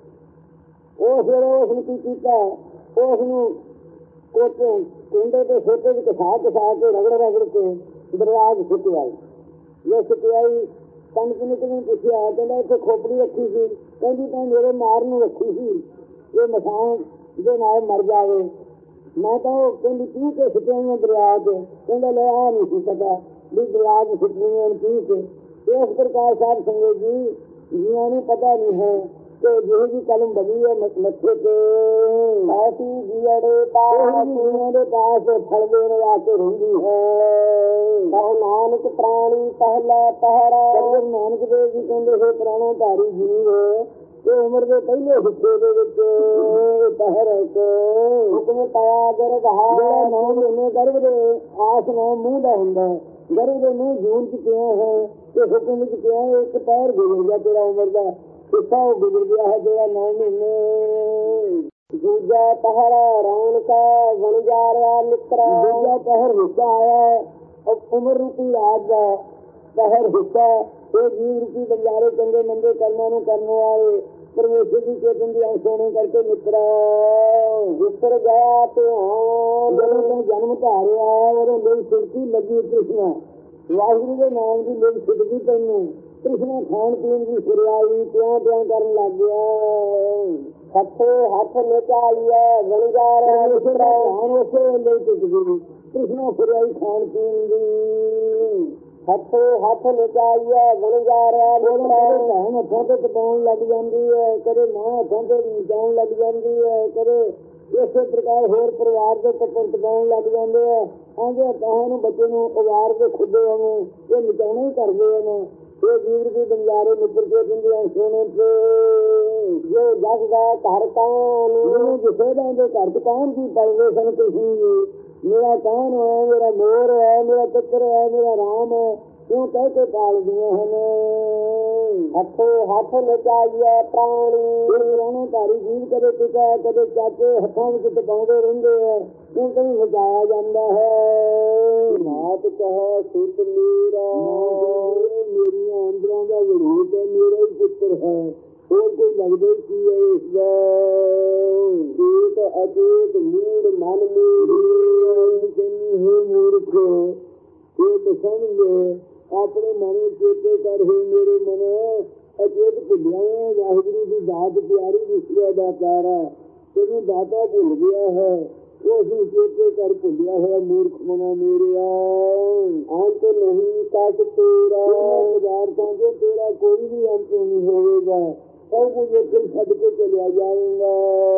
ਉਹ ਫਿਰ ਉਸਨੂੰ ਕੀ ਕੀਤਾ, ਉਸਨੂੰ ਕੋਟੇ ਕੁੰਡੇ ਤੇ ਸੋਟੇ ਚ ਘਸਾ ਘਸਾ ਕੇ ਰਗੜ ਰਗੜ ਕੇ ਦਰਿਆ ਚ ਸੁੱਟਿਆ। ਜੇ ਸੁੱਟਿਆਈ ਪੰਡਤ ਨੇ ਕਿਵੇਂ ਪੁੱਛਿਆ, ਕਹਿੰਦਾ ਇੱਥੇ ਖੋਪੜੀ ਰੱਖੀ ਸੀ। ਕਹਿੰਦੀ ਤਾਂ ਮੇਰੇ ਮਾਰ ਨੂੰ ਰੱਖੀ ਸੀ, ਇਹ ਮਸਾਨ ਦੇ ਨਾਲ ਮਰ ਜਾਵੇ। ਮੈਂ ਤਾਂ ਉਹ ਕਹਿੰਦੀ ਪੀ ਕੇ ਸੁੱਟੀਆਂ ਦਰਿਆ ਚ। ਕਹਿੰਦਾ ਲੈ ਆ ਨਹੀਂ ਸੀ ਪਤਾ ਵੀ ਦਰਿਆ ਚ ਸੁੱਟਣੀਆਂ ਪੀ ਕੇ। ਇਸ ਪ੍ਰਕਾਰ ਸਾਧ ਸੰਗਤ ਜੀ ਜੀਆਂ ਨੂੰ ਪਤਾ ਨਹੀਂ ਹੈ ਕਿ ਜਿਹੋ ਜਿਹੀ ਕਲਮ ਬਣੀ ਹੈ ਮੱਥੇ ਤੇ ਐਸੀ ਜੀੜੇ ਪਾਸ ਜੀਆਂ ਦੇ ਪਾਸ ਫਲ ਦੇਣ ਵਾਸਤੇ ਰਹਿੰਦੀ ਹੈ। ਬਹੁ ਨਾਨਕ ਪ੍ਰਾਣੀ ਪਹਿਲਾ ਪਹਿਰਾ। ਨਾਨਕ ਦੇਵ ਜੀ ਕਹਿੰਦੇ ਹੋਏ ਪ੍ਰਾਣੋ ਧਾਰੀ ਜੀਵ ਇਹ ਉਮਰ ਦੇ ਪਹਿਲੇ ਹਿੱਸੇ ਦੇ ਵਿੱਚ ਪਹਿਰ ਕੇ ਹੁਕਮ ਪਾਇਆ ਗਰਭ ਹੈ। ਜਿਹੜਾ ਨੌ ਮਹੀਨੇ ਗਰਭ ਦੇ ਆਸ ਨੌ ਮੂੰਹ ਦਾ ਹੁੰਦਾ, ਗਰਭ ਦੇ ਮੂੰਹ ਜੂਨ ਚ ਪਿਆ ਹੈ ਤੇ ਹੁਕਮ ਵਿੱਚ ਪਿਆ ਇੱਕ ਪੈਰ ਗੁਜ਼ਰ ਗਿਆ ਤੇਰਾ ਉਮਰ ਦਾ ਹਿੱਸਾ, ਉਹ ਗੁਜ਼ਰ ਗਿਆ ਹੈ ਤੇਰਾ ਨੌ ਮਹੀਨੇ। ਦੂਜਾ ਪਹਿਰ ਰੌਣ ਕਾ ਬਣ ਜਾ ਰਿਹਾ ਮਿੱਤਰਾ। ਦੂਜਾ ਪਹਿਰ ਹਿੱਸਾ ਆਇਆ ਉਮਰ ਰੂਪੀ ਰਾਜ ਦਾ ਪਹਿਰ ਹਿੱਸਾ। ਇਹ ਜੀਵ ਰੂਪੀ ਬੰਜਾਰੇ ਚੰਗੇ ਮੰਦੇ ਕਰਮਾਂ ਨੂੰ ਕਰਨ ਵਾਲੇ ਪਰਮੇਸ਼ਰ ਦੀ ਚੇਤਨ ਦੀ ਅੰਸ਼ ਹੋਣੇ ਕਰਕੇ ਮਿੱਤਰਾ ਵਿਸਰ ਗਿਆ ਧਿਆਨ। ਜਦੋਂ ਤੂੰ ਜਨਮ ਧਾਰਿਆ ਉਦੋਂ ਮੇਰੀ ਸਿਰਕੀ ਲੱਗੀ ਤ੍ਰਿਸ਼ਨਾ, ਵਾਹਿਗੁਰੂ ਦੇ ਨਾਮ ਦੀ ਮੇਰੀ ਸਿੱਧਗੀ ਤੈਨੂੰ ਤ੍ਰਿਸ਼ਨਾ ਖਾਣ ਪੀਣ ਦੀ ਫੁਰਿਆਈ ਪਿਆਂ ਪਿਆਂ ਕਰਨ ਲੱਗ ਗਿਆ। ਹੱਥੋਂ ਹੱਥ ਨਚਾਈਏ ਬਣ ਜਾ ਰਿਹਾ ਮਿੱਤਰਾ। ਉਸੇ ਲਈ ਟੁੱਟਦੀ ਤ੍ਰਿਸ਼ਨਾ ਫੁਰਿਆਈ ਖਾਣ ਪੀਣ ਦੀ। ਹੱਥੋਂ ਹੱਥ ਨਚਾਈਏ ਬਣ ਜਾ ਰਿਹਾ ਮਿੱਤਰਾ। ਭੈਣ ਹੱਥਾਂ ਤੇ ਟਪਾਉਣ ਲੱਗ ਜਾਂਦੀ ਹੈ, ਕਦੇ ਮਾਂ ਹੱਥਾਂ ਤੇ ਨਚਾਉਣ ਲੱਗ ਜਾਂਦੀ ਹੈ, ਕਦੇ ਇਸੇ ਪ੍ਰਕਾਰ ਹੋਰ ਪਰਿਵਾਰ ਦੇ ਟਪਾਉਣ ਲੱਗ ਜਾਂਦੇ ਹੈ। ਆਂਦੇ ਤਾਹਨੂੰ ਬੱਚੇ ਨੂੰ ਉਵਾਰ ਕੇ ਖੁੱਦੇ ਉਹਨੂੰ ਇਹ ਮਿਟਾਉਣੇ ਹੀ ਕਰਦੇ ਹਨ। ਇਹ ਜੀਵ ਦੀ ਬੰਜਾਰੇ ਮਿੱਤਰ ਕੇ ਪਿੰਡੀਆਂ ਸੋਨੇ ਤੇ ਜੋ ਜਗ ਦਾ ਘਰ ਕੌਣ ਮੈਨੂੰ ਜਿਸੇ ਦਾ ਦੇ ਘਰ ਚ ਕੌਣ ਕੀ ਪਾਉਂਦੇ ਸਨ ਤੁਸੀਂ ਮੇਰਾ ਕੌਣ ਹੈ ਮੇਰਾ ਮੋਰ ਹੈ ਮੇਰਾ ਪੁੱਤਰ ਹੈ ਮੇਰਾ ਰਾਮ ਹੈ ਕਿਉਂ ਕਹਿ ਕੇ ਪਾਲਦੀਆਂ ਹਨ। ਹੱਥੋਂ ਹੱਥ ਨਚਾਈਏ ਪ੍ਰਾਣੀ ਰਹਿਣੇ ਧਾਰੀ ਜੀਵ ਕਦੇ ਪਿਤਾ ਕਦੇ ਚਾਚੇ ਹੱਥਾਂ ਵਿੱਚ ਟਪਾਉਂਦੇ ਰਹਿੰਦੇ ਹੈ ਕਿਉਂ ਕहीं ਨਚਾਇਆ ਜਾਂਦਾ ਹੈ। ਮਾਤ ਕਹੇ ਸੁਤ ਮੇਰਾ ਮੇਰੀਆਂ ਅੰਦਰਾਂ ਦਾ ਵਿਰੋਧ ਹੈ ਮੇਰਾ ਹੀ ਪੁੱਤਰ ਹੈ ਹੋਰ ਕੋਈ ਲੱਗਦਾ ਹੀ ਕੀ ਹੈ ਇਸਦਾ ਦੇਤ ਅਜੇਤ ਮੂੜ ਮਨ ਮੇਰੀ ਕਹਿੰਦੀ ਹੋ ਮੂਰਖ ਇਹ ਤਾਂ ਸਮਝੇ ਆਪਣੇ ਮਨ ਚੇਤੇ ਕਰ ਹੀ ਮੇਰੇ ਮਨ ਅਜੇਤ ਭੁੱਲਿਆ ਵਾਹਿਗੁਰੂ ਦੀ ਦਾਤ ਪਿਆਰੀ ਵਿਸ਼ਵਾ ਦਾ ਪਿਆਰਾ ਤੈਨੂੰ ਦਾਤਾ ਭੁੱਲ ਗਿਆ ਹੈ ਉਸ ਨੂੰ ਚੇਤੇ ਕਰ ਭੁੱਲਿਆ ਹੋਇਆ ਮੂਰਖ ਮਨਾ ਮੇਰਿਆ ਅੰਤ ਨਹੀਂ ਤੱਕ ਤੇਰਾ ਪਦਾਰਥਾਂ ਦੇ ਤੇਰਾ ਕੋਈ ਵੀ ਅੰਤ ਨਹੀਂ ਹੋਵੇਗਾ ਸਭ ਕੁਝ ਇੱਥੇ ਛੱਡ ਕੇ ਚਲਿਆ ਜਾਏਗਾ।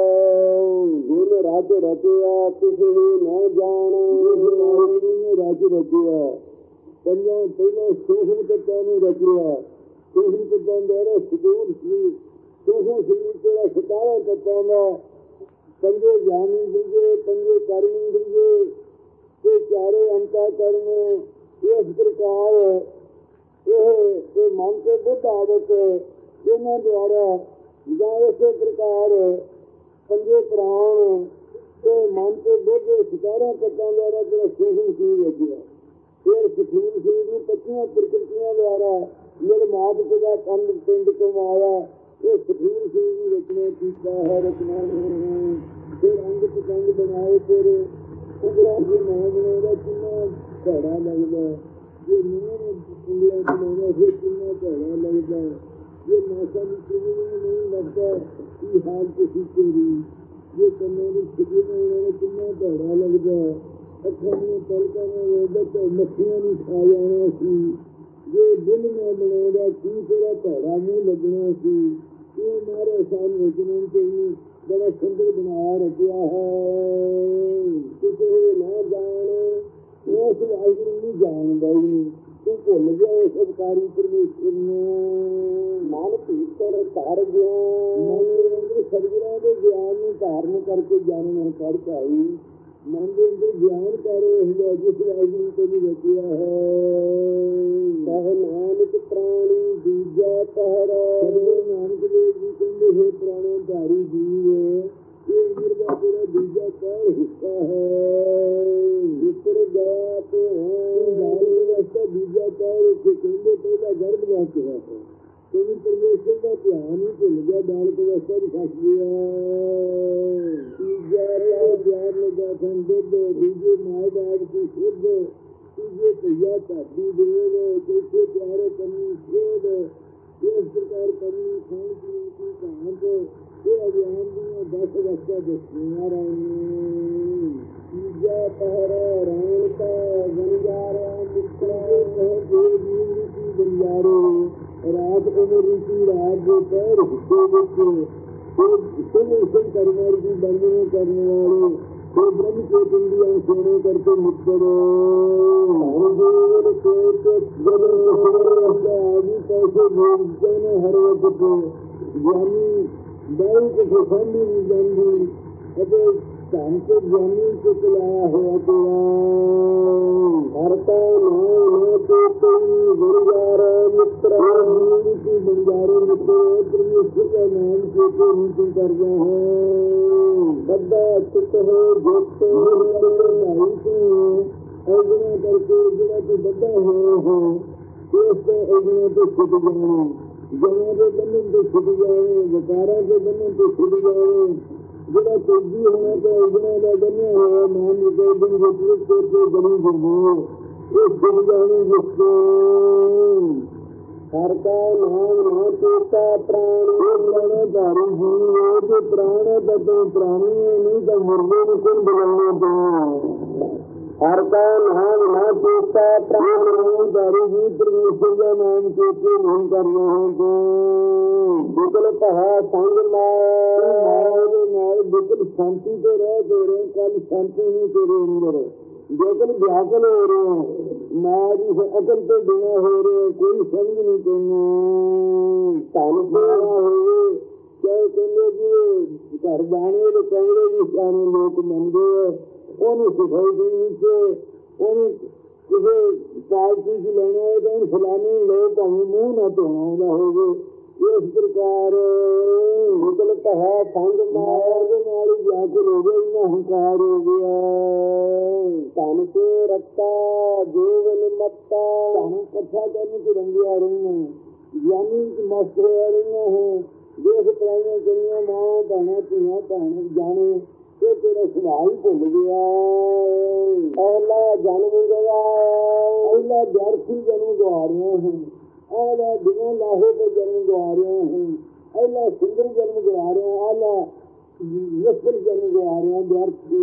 ਜਿਹਨੇ ਰਾਜ ਰਚਿਆ ਕਿਸੇ ਨਾ ਜਾਣੇ ਨੇ ਰਾਜ ਰਚਿਆ ਪੰਜਾਂ ਪਹਿਲਾਂ ਸੂਖਮ ਤੱਤਾਂ ਨੂੰ ਰਚਿਆ ਸੂਖਮ ਤੱਤਾਂ ਦੇ ਸਦੂਰ ਸੀ ਸੂਖਮ ਸੀ ਤੇਰਾ ਸਤਾਰਾਂ ਤੱਤਾਂ ਦਾ ਪੰਜੇ ਗਿਆਨੀ ਦਈਏ ਪੰਜੇ ਕਰਮੀ ਦਈਏ ਤੇ ਚਾਰੇ ਅੰਤਾ ਕਰਮ ਇਸ ਪ੍ਰਕਾਰ ਇਹ ਇਹ ਮਨ ਕੇ ਬੁੱਧ ਆਦਤ ਇਹਨਾਂ ਦੁਆਰਾ ਜਾਂ ਇਸੇ ਪ੍ਰਕਾਰ ਪੰਜੇ ਪ੍ਰਾਣ ਤੇ ਮਨ ਕੇ ਬੁੱਧ ਸਤਾਰਾਂ ਤੱਤਾਂ ਦੁਆਰਾ ਜਿਹੜਾ ਸੂਖਮ ਸੀ ਰਚਿਆ ਫਿਰ ਸੁਖੀਨ ਸਰੀਰ ਨੂੰ ਪੱਚੀਆਂ ਪ੍ਰਕਿਰਤੀਆਂ ਦੁਆਰਾ ਮੇਰੇ ਮਾਤ ਪਿਤਾ ਕੰਨ ਪਿੰਡ ਤੋਂ ਆਇਆ ਇਹ ਸੁਖੀਨ ਸਰੀਰ ਦੀ ਰਚਨਾ ਕੀਤਾ ਹੈ ਰਚਨਾ ਫਿਰ ਅੰਗ ਪਤੰਗ ਬਣਾਏ ਫਿਰ ਉਗਰਾ ਜੀ ਨਾਮ ਬਣਾਉਂਦਾ ਕਿੰਨਾ ਭੈੜਾ ਲੱਗਦਾ ਜੇ ਨਹੀਂ ਉਂਗਲਾਂ ਬਣਾਉਂਦਾ ਫਿਰ ਕਿੰਨਾ ਭੈੜਾ ਲੱਗਦਾ ਜੇ ਨਾਸਾ ਦੀ ਕਿਵੇਂ ਨਹੀਂ ਲੱਗਦਾ ਕੀ ਹਾਲ ਤੁਸੀਂ ਤੇਰੀ ਜੇ ਕੰਨਾਂ ਦੀ ਖਿੱਚੀ ਬਣਾਉਣਾ ਕਿੰਨਾ ਭੈੜਾ ਲੱਗਦਾ ਅੱਖਾਂ ਨੂੰ ਪਲਕਾਂ ਨੂੰ ਵੇਖਦਾ ਤਾਂ ਮੱਖੀਆਂ ਨੂੰ ਖਾ ਜਾਣਾ ਸੀ ਜੇ ਦਿਲ ਨਾ ਬਣਾਉਂਦਾ ਕੀ ਤੇਰਾ ਭੈੜਾ ਮੂੰਹ ਲੱਗਣਾ ਸੀ ਇਹ ਮਾਰੇ ਸਾਨੂੰ ਜਨਮ ਤੇ ਬੜਾ ਸੁੰਦਰ ਬਣਾਇਆ ਰਚਿਆ ਹੈ ਕਿਸੇ ਨਾ ਜਾਣੇ ਉਸ ਵਾਹਿਗੁਰੂ ਨੂੰ ਜਾਣਦਾ ਹੀ ਨਹੀਂ ਤੂੰ ਭੁੱਲ ਗਿਆ ਉਸ ਅਵਤਾਰੀ ਪਰਮੇਸ਼ਰ ਨੂੰ ਮਨ ਭੀਤਰ ਧਾਰ ਗਿਆ ਮਨ ਦੇ ਅੰਦਰ ਸਤਿਗੁਰਾਂ ਦੇ ਗਿਆਨ ਨੂੰ ਧਾਰਨ ਕਰਕੇ ਜਾਣਨਾ ਕਰ ਭਾਈ ਮਨ ਦੇ ਅੰਦਰ ਗਿਆਨ ਕਰ ਰਿਹਾ ਜਿਸ ਵਾਹਿਗੁਰੂ ਤੇ ਵੀ ਰਚਿਆ ਹੈ ਸਹਿ ਨਾਨਕ ਪ੍ਰਾਣੀ ਦੂਜਾ ਪਹਿਰਾ ਨਾਨਕ ਦੇਵ ਜੀ ਕਹਿੰਦੇ ਹੈ ਪ੍ਰਾਣੋ ਧਾਰੀ ਜੀਵ ਇਹ ਉਮਰ ਦਾ ਤੇਰਾ ਦੂਜਾ ਪਹਿਰ ਹਿੱਸਾ ਹੈ ਜਿੱਤਰ ਗਿਆ ਤੇ ਹੈ ਵਾਸਤਾ ਦੂਜਾ ਪਹਿਰ ਉੱਥੇ ਕਹਿੰਦੇ ਪਹਿਲਾ ਗਰਭ ਵਾਚ ਹੈ ਕਿਉਂਕਿ ਪਰਮੇਸ਼ਰ ਦਾ ਧਿਆਨ ਹੀ ਭੁੱਲ ਗਿਆ ਬਾਲਕ ਅਵਸਥਾ ਦੀ ਫਸ ਗਿਆ ਤੀਜਾ ਪਿਆਰ ਲੱਗਾ ਸਨ ਦੁੱਧ ਦੂਜੇ ਮਾਏ ਬਾਪ ਦੀ ਸ਼ੁੱਧ ਤੀਜੇ ਭਈਆ ਧਾਦੀ ਦੇਵ ਚੌਥੇ ਪਿਆਰੇ ਕੰਨੀ ਖੇਡ ਇਸ ਪ੍ਰਕਾਰ ਕੰਨੀ ਖਾਣ ਪੀਣ ਦੀ ਕਹਾਂਤ ਇਹ ਅਗਿਆਨ ਦੀਆਂ ਦਸ ਵਸਤਾਂ ਦੱਸੀਆਂ ਰਹੀਆਂ ਤੀਜਾ ਪਹਿਰਾ ਰਹਿਣ ਦਾ ਬੰਜਾਰਾ ਮਿੱਤਰਾ ਜੋ ਜੀਵ ਦੀ ਬੰਜਾਰੋ ਰਾਤ ਉਮਰ ਦੀ ਰਾਤ ਦੇ ਪੈਰ ਹਿੱਸੇ ਵਿੱਚ ਸੁਨ ਸੁਨ ਕਰਨਾਰ ਦੀ ਬੰਦਨੇ ਕਰਨ ਵਾਲੇ ਉਹ ਬ੍ਰਹਮ ਕੇ ਦੁਨੀਆ ਸੋਨੇ ਕਰਕੇ ਮਿੱਤਰ ਹਰ ਕੋਰ ਕੇ ਜਬਰ ਹੋਇਆ ਆਦਿ ਪੈਸੇ ਭੋਗਦੇ ਨੇ ਹਰ ਵਕਤ ਗਿਆਨੀ ਦਾਈ ਕੇ ਸੰਭੀ ਨਹੀਂ ਜਾਂਦੀ ਅਤੇ ਧਨ ਕੇ ਗਿਆਨੀ ਕੇ ਚਲਾਇਆ ਹੋਇਆ ਤੇਰਾ ਹਰਤਾ ਨਾਮ ਤੇ ਕੋਈ ਗੁਰਗਾਰ ਮਿੱਤਰ ਦੀ ਬੰਜਾਰੇ ਮਿੱਤਰ ਪਰਮੇਸ਼ਰ ਦਾ ਨਾਮ ਕੇ ਤੇ ਨੀਤੀ ਕਰਦਾ ਹੈ ਬੱਦਾ ਚਿੱਤ ਹੋ ਜੋਤ ਭਾਈ ਤੋਂ ਅਗਨਾ ਕਰਕੇ ਜਿਹੜਾ ਤੇ ਬੱਦਾ ਹੋਇਆ ਹੋ ਇਸ ਤੇ ਅਗਨਾ ਤੇ ਛੁੱਟ ਜਾਣਾ ਜਨਾਂ ਦੇ ਬੰਧਨ ਤੋਂ ਛੁੱਟ ਜਾਵੇ ਵਕਾਰਾਂ ਦੇ ਬੰਧਨ ਤੋਂ ਛੁੱਟ ਜਾਵੇ ਜਿਹੜਾ ਤੇਜੀ ਹੋਣਾ ਤੇ ਅਗਨਾ ਦਾ ਬੰਨਿਆ ਹੋਇਆ ਨਾਮ ਦੇ ਦਿਨ ਵਿੱਚ ਤੇ ਬਣੀ ਗੁਰਮੋ ਇਹ ਛੁੱਟ ਜਾਣੇ ਜਿਸੋ ਹਰ ਕਾ ਨਾਮ ਨਾ ਚੇਤਾ ਪ੍ਰਾਣ ਪ੍ਰਾਣ ਧਾਰੀ ਜੀਵ ਤੇ ਪ੍ਰਾਣ ਤਦੋਂ ਪ੍ਰਾਣੀ ਨਹੀਂ ਤਾਂ ਮਰਨੇ ਨੂੰ ਕੋਣ ਬੁਲਾਉਣਾ ਤੋਂ ਹਰ ਕਾ ਨਾਮ ਨਾ ਚੇਤਾ ਪ੍ਰਾਣ ਧਾਰੀ ਜੀਵ ਪਰਮੇਸ਼ਰ ਦਾ ਨਾਮ ਚੇਤੇ ਨਹੀਂ ਕਰਨਾ ਹੈ ਤੋਂ ਬਿਕਲ ਕਹਾ ਸੰਗ ਨਾਲ ਨਾਲ ਬਿਕਲ ਸ਼ਾਂਤੀ ਤੇ ਰਹਿ ਤੇਰੇ ਕੱਲ ਸ਼ਾਂਤੀ ਨਹੀਂ ਤੇਰੇ ਅੰਦਰ ਜੇਕਰ ਵਿਆਕਲ ਹੋ ਰਹੇ ਮੈਂ ਜੀ ਅਕਲ ਤੋਂ ਬਿਨਾਂ ਹੋ ਰਹੇ ਕੋਈ ਸਮਝ ਨਹੀਂ ਤੈਨੂੰ ਧਨ ਪਿਆਰਾ ਹੋਵੇ ਚਾਹੇ ਕਹਿੰਦੇ ਜੀ ਘਰ ਜਾਣੇ ਦੇ ਕਹਿੰਦੇ ਵੀ ਸਾਰੇ ਲੋਕ ਮੰਨਦੇ ਉਹਨੂੰ ਸਿਖਾਈ ਦੀ ਵਿੱਚ ਉਹਨੂੰ ਕਿਸੇ ਪਾਲਤੂ ਚ ਲੈਣਾ ਹੈ ਤਾਂ ਫਲਾਣੇ ਲੋਕ ਭਾਵੇਂ ਮੂੰਹ ਨਾ ਧੋਣਾ ਹੋਵੇ ਇਸ ਪ੍ਰਕਾਰ ਮਤਲਬ ਹੈ ਸੰਗ ਮਾਇਆ ਦੇ ਨਾਲ ਹੀ ਵਿਆਕੁਲ ਹੋ ਗਿਆ ਇੰਨਾ ਹੰਕਾਰ ਹੋ ਗਿਆ ਧਨ ਤੇ ਰੱਤਾ ਜੀਵਨ ਮੱਤਾ ਧਨ ਇਕੱਠਾ ਕਰਨ ਚ ਰੰਗਿਆ ਰਹੀਆਂ ਗਿਆਨੀ ਚ ਮਸਤ ਹੋਇਆ ਰਹੀਆਂ ਹੈ ਦੇਖ ਪ੍ਰਾਈਆਂ ਕਰੀਆਂ ਮਾਂ ਭੈਣਾਂ ਧੀਆਂ ਭੈਣ ਜਾਣੇ ਇਹ ਤੇਰਾ ਸੁਭਾਅ ਹੀ ਭੁੱਲ ਗਿਆ ਪਹਿਲਾ ਜਨਮ ਗਿਆ ਪਹਿਲਾ ਵਿਅਰਥੀ ਜਨਮ ਗਵਾ ਰਹੇ ਹਨ ਆਲਾ ਬਿਨਾਂ ਲਾਹੇ ਤੋਂ ਜਨਮ ਗਵਾ ਰਹੇ ਹਨ ਆਲਾ ਸੁੰਦਰ ਜਨਮ ਗਵਾ ਰਹੇ ਹਨ ਆਲਾ ਨਸਲ ਜਨਮ ਗਵਾ ਰਹੇ ਹਨ ਵਿਅਰਥੀ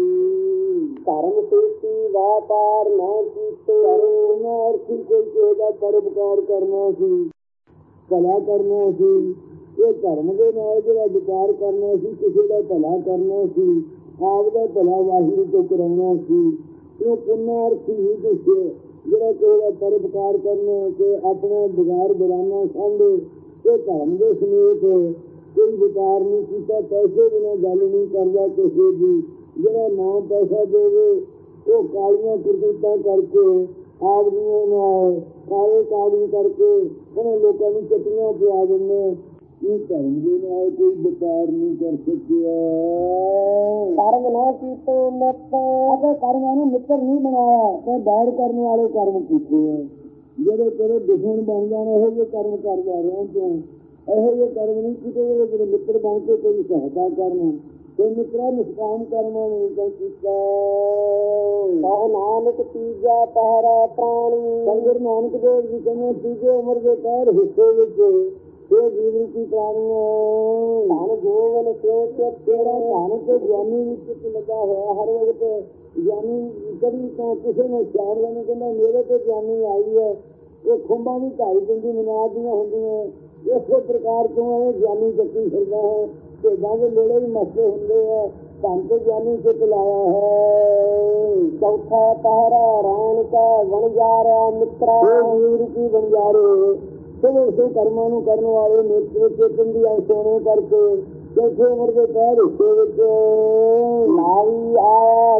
ਧਰਮ ਸੇਤੀ ਵਾਪਾਰ ਨਾ ਕੀਤੇ ਕਰਨਾ ਅਰਥੀ ਕੋਈ ਕਿਹਦਾ ਪਰਉਪਕਾਰ ਕਰਨਾ ਸੀ ਭਲਾ ਕਰਨਾ ਸੀ ਇਹ ਧਰਮ ਦੇ ਨਾਲ ਜਿਹੜਾ ਵਿਚਾਰ ਕਰਨਾ ਸੀ ਕਿਸੇ ਦਾ ਭਲਾ ਕਰਨਾ ਸੀ ਆਪ ਦਾ ਭਲਾ ਵਾਹਿਗੁਰੂ ਤੋਂ ਕਰਾਉਣਾ ਸੀ ਇਹ ਪੁੰਨਾ ਅਰਥੀ ਹੀ ਦੱਸੇ ਜਿਹੜਾ ਕਿਸੇ ਦਾ ਪਰਉਪਕਾਰ ਕਰਨਾ ਕਿ ਆਪਣਾ ਬਿਗਾੜ ਬਰਾਨਾ ਸਾਂਭੇ ਇਹ ਧਰਮ ਦੇ ਸਮੇਤ ਕੋਈ ਵਿਚਾਰ ਨਹੀਂ ਕੀਤਾ ਪੈਸੇ ਬਿਨਾਂ ਗੱਲ ਨਹੀਂ ਕਰਦਾ ਕਿਸੇ ਦੀ ਜਿਹੜਾ ਨਾ ਪੈਸਾ ਦੇਵੇ ਉਹ ਕਾਲੀਆਂ ਕਰਤੂਤਾਂ ਕਰਕੇ ਆਪ ਦੀਆਂ ਨਾਲ ਕਾਲੇ ਕਾਲੀ ਕਰਕੇ ਉਹਨਾਂ ਲੋਕਾਂ ਨੂੰ ਚੱਟੀਆਂ ਪਿਆ ਦਿੰਦੇ ਇਹ ਧਰਮ ਦੇ ਨਾਲ ਕੋਈ ਵਿਚਾਰ ਨਹੀਂ ਕਰ ਸਕਿਆ ਕਰਮ ਨਾ ਕੀਤੇ ਮਿੱਤਰ ਅਤੇ ਕਰਮਾਂ ਨੂੰ ਮਿੱਤਰ ਨਹੀਂ ਬਣਾਇਆ ਤੇ ਬੈਰ ਕਰਨ ਵਾਲੇ ਕਰਮ ਕੀਤੇ ਹੈ ਜਿਹੜੇ ਤੇਰੇ ਦੁਸ਼ਮਣ ਬਣ ਜਾਣ ਇਹੋ ਜਿਹੇ ਕਰਮ ਕਰ ਜਾ ਰਹੇ ਤੂੰ ਇਹੋ ਜਿਹੇ ਕਰਮ ਨਹੀਂ ਕੀਤੇ ਜਿਹੜੇ ਮਿੱਤਰ ਬਣ ਕੇ ਕੋਈ ਸਹਾਇਤਾ ਕਰਨ ਤੇ ਮਿੱਤਰਾਂ ਨਿਸ਼ਕਾਮ ਕਰਮਾਂ ਨੂੰ ਤਾਂ ਕੀਤਾ ਕਹ ਨਾਨਕ ਤੀਜਾ ਪਹਿਰਾ ਪ੍ਰਾਣੀ ਸੰਗਰ ਨਾਨਕ ਦੇਵ ਜੀ ਕਹਿੰਦੇ ਤੀਜੇ ਉਮਰ ਦੇ ਪਹਿਰ ਹਿੱਸੇ ਵਿੱਚ ਇਹ ਜੀਵਨ ਕੀ ਪ੍ਰਾਣੀਆਂ ਧਨ ਜੋਵਨ ਸਿਉ ਤੇ ਤੇਰਾ ਧਨ ਤੇ ਗਿਆਨੀ ਵਿੱਚ ਲੱਗਾ ਹੋਇਆ ਹਰ ਵਕਤ ਗਿਆਨੀ ਕਦੀ ਤੋਂ ਕਿਸੇ ਨੇ ਚਾਰ ਲੈਣੇ ਕਹਿੰਦਾ ਮੇਰੇ ਤੇ ਗਿਆਨੀ ਆਈ ਹੈ ਇਹ ਖੁੰਬਾਂ ਦੀ ਢਾਈ ਪਿੰਡੀ ਮਨਾਦ ਦੀਆਂ ਹੁੰਦੀਆਂ ਇਸੇ ਪ੍ਰਕਾਰ ਤੋਂ ਇਹ ਗਿਆਨੀ ਚੱਕੀ ਫਿਰਦਾ ਹੈ ਭੇਡਾਂ ਦੇ ਨੇੜੇ ਵੀ ਮਸਲੇ ਹੁੰਦੇ ਹੈ ਧਨ ਤੇ ਗਿਆਨੀ ਚਿੱਤ ਲਾਇਆ ਹੈ ਚੌਥਾ ਪਹਿਰਾ ਰਹਿਣ ਕਾ ਵਣਜਾਰਾ ਮਿੱਤਰਾ ਵੀਰ ਕੀ ਵਣਜਾਰੇ ਸੋ ਸੋ ਕਰਮਾਂ ਨੂੰ ਕਰਨ ਵਾਲੇ ਮਿੱਤਰ ਚੇਤਨ ਦੀ ਸੋਨੇ ਕਰਕੇ ਚੌਥੇ ਉਮਰ ਦੇ ਪਹਿਰ ਹਿੱਸੇ ਵਿੱਚ ਲਾਈ ਆਇਆ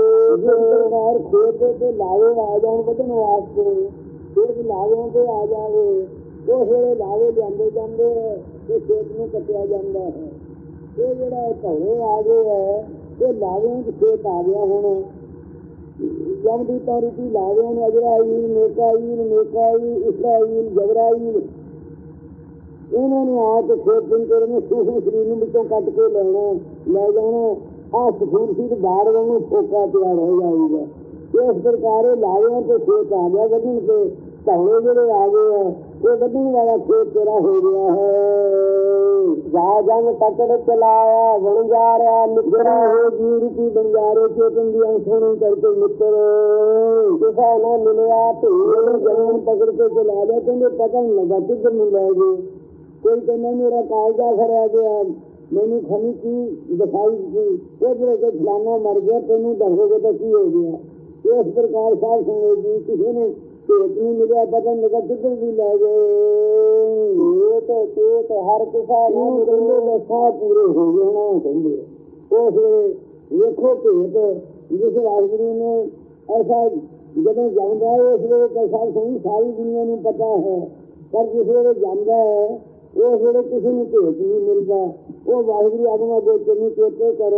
ਤੇ ਖੇਤ ਤੇ ਲਾਵੇ ਆ ਜਾਣ ਵਧਣ ਵਾਸਤੇ ਫਿਰ ਲਾਵਿਆਂ ਤੇ ਆ ਜਾਵੇ ਉਹ ਫਿਰ ਲਾਵੇ ਲਿਆਂਦੇ ਜਾਂਦੇ ਤੇ ਖੇਤ ਨੂੰ ਕੱਟਿਆ ਜਾਂਦਾ ਹੈ ਇਹ ਜਿਹੜਾ ਧੌਲੇ ਆ ਗਏ ਹੈ ਇਹ ਲਾਵਿਆਂ ਚ ਖੇਤ ਆ ਗਿਆ ਹੁਣ ਜਮ ਦੀ ਤਾਰੀਖੀ ਲਾਵਿਆਂ ਨੇ ਅਜਰਾਈਲ ਮੇਕਾਈਲ ਮੇਕਾਈਲ ਇਸਰਾਈਲ ਜਬਰਾਈਲ ਇਹਨਾਂ ਨੇ ਆ ਕੇ ਖੇਤ ਦਿਨ ਕਰਨ ਨੂੰ ਸੂਹੂ ਸਰੀਰ ਨੂੰ ਵਿੱਚੋਂ ਕੱਟ ਕੇ ਲੈਣਾ ਲੈ ਜਾਣਾ ਆਹ ਸਫੂਰ ਸੀ ਤੇ ਬਾਹਰ ਵਾਂਗੂ ਫੋਕਾ ਪਿਆ ਰਹਿ ਜਾਊਗਾ ਇਸ ਪ੍ਰਕਾਰ ਲਾਵਿਆਂ ਤੇ ਖੇਤ ਆ ਗਿਆ ਗੱਡਣ ਤੇ ਧੌਲੇ ਜਿਹੜੇ ਆ ਗਏ ਹੈ ਇਹ ਗੱਡਣ ਵਾਲਾ ਖੇਤ ਤੇਰਾ ਹੋ ਗਿਆ ਹੈ ਜਾ ਜੰਗ ਪਕੜ ਚਲਾਇਆ ਬਣ ਜਾ ਰਿਹਾ ਮਿੱਤਰਾ ਹੋ ਜੀੜ ਕੀ ਬੰਜਾਰੇ ਚੇਤਨ ਦੀ ਅੰਸ਼ਣੀ ਕਰਕੇ ਮਿੱਤਰ ਕਿਸੇ ਨਾ ਮਿਲਿਆ ਧੀਰ ਜਵਾਨ ਪਕੜ ਕੇ ਚਲਾ ਲਿਆ ਕਹਿੰਦੇ ਪਤਾ ਨਹੀਂ ਲੱਗਾ ਕਿੱਧਰ ਨੂੰ ਲੈ ਗਏ ਕੋਈ ਕਹਿੰਦਾ ਮੇਰਾ ਕਾਲਜਾ ਖਰਿਆ ਗਿਆ ਮੈਨੂੰ ਖਣੀ ਕੀ ਦਿਖਾਈ ਸੀ ਉਹ ਜਿਹੜੇ ਕਿ ਫਲਾਨਾ ਮਰ ਗਿਆ ਤੈਨੂੰ ਦੱਸੋਗੇ ਤਾਂ ਕੀ ਹੋ ਗਿਆ ਇਸ ਪ੍ਰਕਾਰ ਸਾਧ ਸੰਗਤ ਜੀ ਕਿਸੇ ਨੇ ਭੇਟ ਨਹੀਂ ਮਿਲਿਆ ਪਤਾ ਨਹੀਂ ਲੱਗਾ ਕਿੱਧਰ ਵੀ ਲੈ ਗਏ ਤੇ ਚੇਤ ਹਰ ਕਿਸੇ ਨੂੰ ਕਹਿੰਦੇ ਦਸਾਂ ਪੂਰੇ ਹੋ ਗਏ ਨਾ ਕਹਿੰਦੇ ਉਸ ਵੇਖੋ ਭੇਟ ਜਿਸ ਵਾਹਿਗੁਰੂ ਨੇ ਐਸਾ ਜਦੋਂ ਜਾਂਦਾ ਹੈ ਉਸ ਵੇਲੇ ਕਸਾ ਸਹੀ ਸਾਰੀ ਦੁਨੀਆ ਨੂੰ ਪਤਾ ਹੈ ਪਰ ਜਿਸ ਵੇਲੇ ਜਾਂਦਾ ਹੈ ਉਸ ਵੇਲੇ ਕਿਸੇ ਨੂੰ ਭੇਟ ਨਹੀਂ ਮਿਲਦਾ ਉਹ ਵਾਹਿਗੁਰੂ ਆਗਮਾ ਦੇ ਚੰਨੀ ਚੇਤੇ ਕਰੋ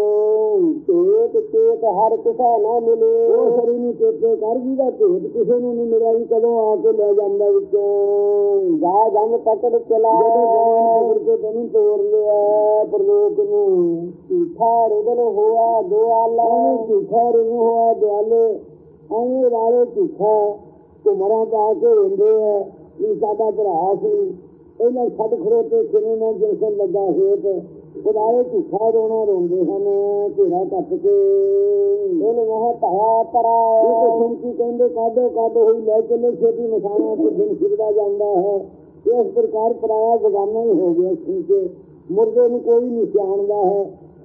ਚੇਤ ਚੇਤ ਹਰ ਕਿਸੇ ਨਾ ਮਿਲੇ ਉਹ ਸਰੀ ਨੂੰ ਚੇਤੇ ਕਰ ਜੀ ਦਾ ਭੇਟ ਕਿਸੇ ਨੂੰ ਨਹੀਂ ਮਿਲਿਆ ਵੀ ਕਦੋਂ ਆ ਕੇ ਲੈ ਜਾਂਦਾ ਵਿੱਚੋਂ ਜਾ ਜੰਗ ਪਕੜ ਚਲਾ ਪਕੜ ਕੇ ਤੈਨੂੰ ਤੋੜ ਲਿਆ ਪ੍ਰਲੋਕ ਨੂੰ ਝੂਠਾ ਰੁਦਨ ਹੋਇਆ ਦੁਆਲਾ ਝੂਠਾ ਰੁਦਨ ਹੋਇਆ ਦੁਆਲੇ ਐਵੇਂ ਰਾਲੇ ਝੂਠਾ ਘੁਮਰਾਂ ਪਾ ਕੇ ਹੁੰਦੇ ਹੈ ਵੀ ਸਾਡਾ ਭਰਾ ਸੀ ਇਹਨਾਂ ਛੱਡ ਖੜੋਤੇ ਕਿਵੇਂ ਨਾ ਜੈਸਨ ਲੱਗਾ ਹੇਤ ਉਦਾਰੇ ਝੂਠਾ ਰੋਣਾ ਰੋਂਦੇ ਹਨ ਘੇਰਾ ਕੱਟ ਕੇ ਉਹਨੇ ਉਹ ਧਾਇਆ ਪਰਾਇਆ ਇਹ ਸੁਣਕੀ ਕਹਿੰਦੇ ਕਾਦੋ ਕਾਦੋ ਹੋਈ ਲੈ ਚੱਲੇ ਛੇਤੀ ਮਸਾਣਾ ਤੇ ਦਿਨ ਸਿਰਦਾ ਜਾਂਦਾ ਹੈ ਇਸ ਪ੍ਰਕਾਰ ਪਰਾਇਆ ਬਗਾਨਾ ਹੀ ਹੋ ਗਿਆ ਸੁਣ ਕੇ ਮੁਰਦੇ ਨੂੰ ਕੋਈ ਨਹੀਂ ਸਿਆਣਦਾ ਹੈ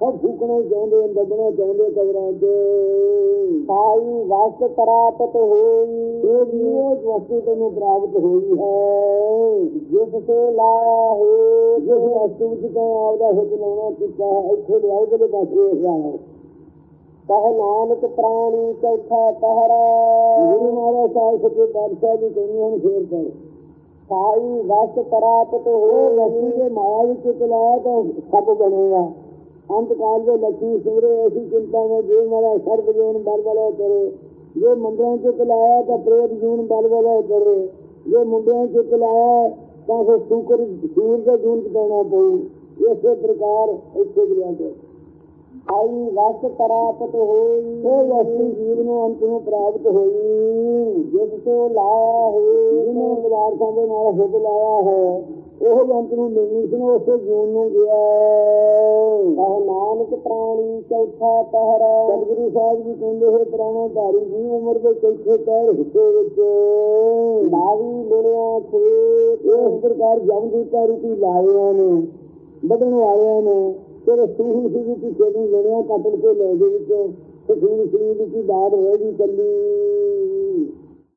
ਉਹ ਫੂਕਣਾ ਚਾਹੁੰਦੇ, ਦੱਬਣਾ ਚਾਹੁੰਦੇ ਕਬਰਾਂ ਚ। ਸਾਈ ਵਸਤ ਪ੍ਰਾਪਤ ਹੋਈ, ਇਹ ਵਸਤੂ ਤੈਨੂੰ ਪ੍ਰਾਪਤ ਹੋਈ ਹੈ। ਜਿਸ ਸੇ ਲਾਇਆ ਹੈ, ਜਿਸ ਵਸਤੂ ਵਿੱਚ ਤੈਂ ਆਪਦਾ ਹਿੱਤ ਲਾਉਣਾ ਕੀਤਾ ਹੈ, ਇੱਥੇ ਲਿਆਓ ਕਿਤੇ ਪਾਸੇ ਹੈ। ਕਹ ਨਾਨਕ ਪ੍ਰਾਣੀ ਚੌਥਾ ਪਹਿਰਾ, ਗੁਰੂ ਮਹਾਰਾਜ ਸਾਹਿਬ ਸੱਚੇ ਪਾਤਸ਼ਾਹ ਜੀ ਕਹਿੰਦੇ ਹਨ ਫੇਰ ਕਰ ਸਾਈ ਵਸਤ ਪ੍ਰਾਪਤ ਹੋ। ਲੱਛੀ ਦੇ ਮਾਇਆ ਵਿੱਚ ਚਲਾਇਆ ਤਾਂ ਸਭ ਬਣੇਗਾ। अंत काल के लक्ष्मी सूर्य ऐसी चिंता में जो मेरा सर्व जीवन बल बल करे, जो मुंडिया चित लाया तो प्रेत जून बल बल करे, जो मुंडिया चित लाया तो फिर सूकर सूर के जून देना पऊ। इस प्रकार इतने गिरिया आई वस्त प्राप्त हुई, वो वस्तु जीव ਨੂੰ अंत ਨੂੰ प्राप्त हुई। जिससे लाया है, जिन्हें पदार्थों के नाल हित लाया है, ਉਹ ਅੰਤ ਨੂੰ ਮਿਲਣੀ ਸੀ, ਉਸੇ ਜੂਨ ਨੂੰ ਗਿਆ। ਕਹ ਨਾਨਕ ਪ੍ਰਾਣੀ ਚੌਥਾ ਪਹਿਰਾ, ਸਤਿਗੁਰੂ ਸਾਹਿਬ ਜੀ ਕਹਿੰਦੇ ਹੋਏ ਪ੍ਰਾਣਾ ਧਾਰੀ ਜੀ ਉਮਰ ਦੇ ਚੌਥੇ ਪਹਿਰ ਹਿੱਸੇ ਵਿੱਚ ਲਾਵੀ ਲੁਣਿਆ ਖੇਤ। ਇਸ ਪ੍ਰਕਾਰ ਜਮਦੂਤਾ ਰੂਪੀ ਲਾਇਆਂ ਨੇ, ਵੱਢਣ ਵਾਲਿਆਂ ਨੇ ਫਿਰ ਸੂਹੀ ਸੀ ਵੀ ਪਿੱਛੇ ਨੂੰ ਲੁਣਿਆ ਕੱਟ ਕੇ ਲੈ ਗਏ ਵਿੱਚ, ਤੇ ਸੂਹੀ ਸਰੀਰ ਦੀ ਬਾਤ ਹੋਏਗੀ ਚੱਲੀ।